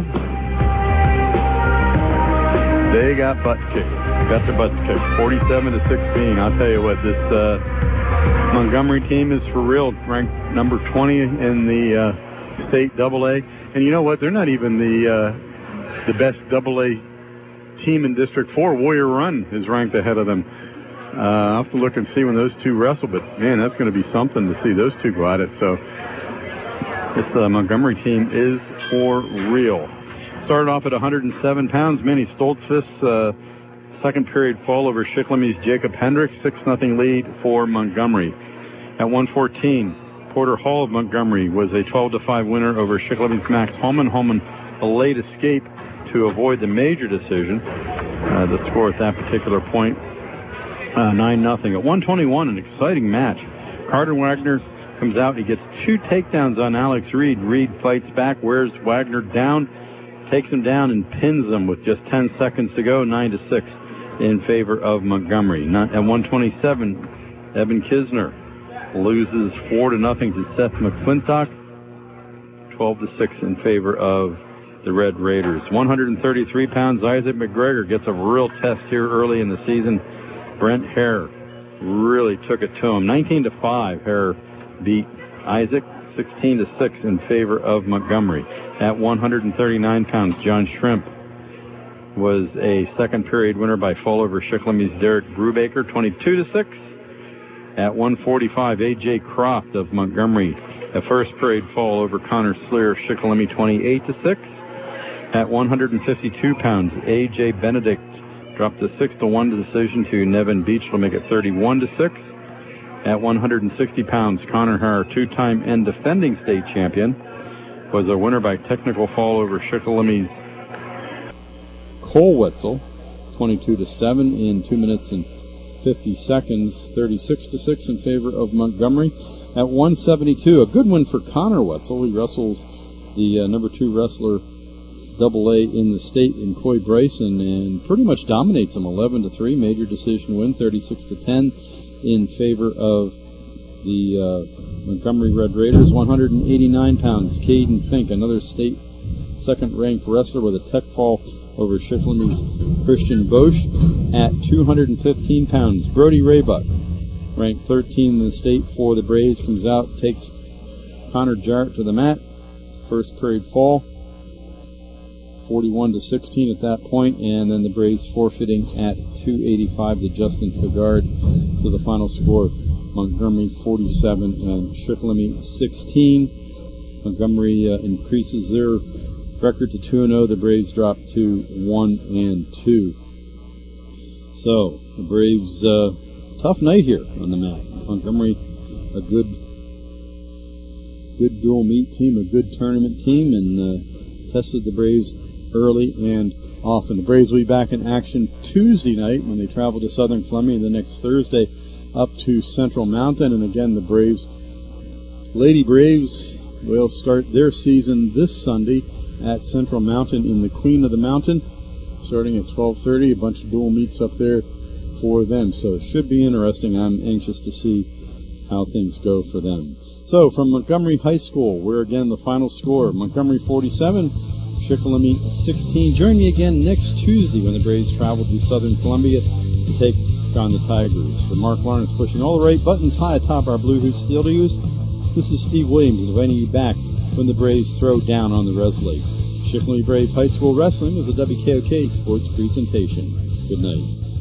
Speaker 2: they got butt kicked. Got their butts kicked, 47-16. I'll tell you what, this Montgomery team is for real. Ranked number 20 in the state AA. And you know what? They're not even the best AA team in District 4. Warrior Run is ranked ahead of them. I'll have to look and see when those two wrestle, but man, that's going to be something to see those two go at it. So this Montgomery team is for real. Started off at 107 pounds. Manny Stoltzfus, second period fall over Shikellamy Jacob Hendricks, 6-0 lead for Montgomery. At 114, Porter Hall of Montgomery was a 12-5 winner over Shikellamy Max Holman. Holman, a late escape to avoid the major decision. The score at that particular point, 9-0. At 121, an exciting match. Carter Wagner comes out. He gets 2 takedowns on Alex Reed. Reed fights back, wears Wagner down, takes him down, and pins him with just 10 seconds to go, 9-6 in favor of Montgomery. At 127, Evan Kisner loses 4-0 to Seth McClintock, 12-6 in favor of the Red Raiders. 133 pounds, Isaac McGregor gets a real test here early in the season. Brent Hare really took it to him. 19-5, Hare beat Isaac. 16-6 in favor of Montgomery. At 139 pounds, John Shrimp was a second period winner by fall over Shikellamy's Derek Brubaker, 22-6. At 145, A.J. Croft of Montgomery, a first period fall over Connor Sleer of Shikellamy, 28-6. At 152 pounds, A.J. Benedict dropped a 6-1 decision to Nevin Beach to make it 31-6. At 160 pounds, Connor Harrer, two-time and defending state champion, was a winner by technical fall over Shikellamy Cole Wetzel, 22-7 in 2 minutes and 50 seconds, 36-6 in favor of Montgomery. At 172, a good win for Connor Wetzel. He wrestles the number 2 wrestler AA in the state in Coy Bryson and pretty much dominates him. 11-3, major decision win, 36-10 in favor of the Montgomery Red Raiders. 189 pounds, Caden Fink, another state second-ranked wrestler with a tech fall over Shikellamy Christian Bosch. At 215 pounds, Brody Raybuck, ranked 13 in the state for the Braves, comes out, takes
Speaker 4: Connor Jarrett to the mat. First period fall, 41-16 at that point, and then the Braves forfeiting at 2:85 to Justin Fagard. So the final score, Montgomery 47 and Shikellamy 16. Montgomery increases their record to 2-0. The Braves drop to 1-2. So the Braves, tough night here on the mat. Montgomery, a good dual meet team, a good tournament team, and tested the Braves early and often. The Braves will be back in action Tuesday night when they travel to Southern Columbia, and the next Thursday up to Central Mountain. And again, the Braves, Lady Braves, will start their season this Sunday at Central Mountain in the Queen of the Mountain, starting at 12:30. A bunch of dual meets up there for them, so it should be interesting. I'm anxious to see how things go for them. So from Montgomery High School, where again the final score, Montgomery 47, Shikellamy 16. Join me again next Tuesday when the Braves travel to Southern Columbia to take on the Tigers. For Mark Lawrence pushing all the right buttons high atop our Blue Hoops studios, this is Steve Williams inviting you back when the Braves throw down on the Resley. Shikellamy Brave High School Wrestling is a WKOK sports presentation. Good night.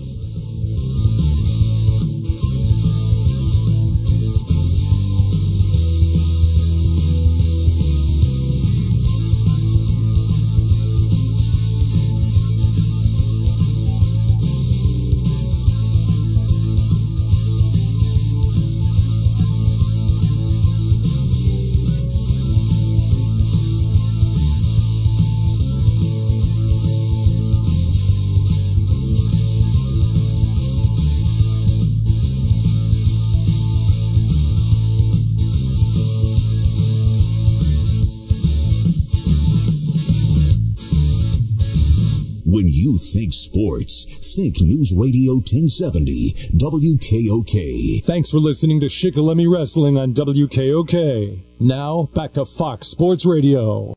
Speaker 22: When you think sports, think News Radio 1070, WKOK.
Speaker 23: Thanks for listening to Shikellamy Wrestling on WKOK. Now, back to Fox Sports Radio.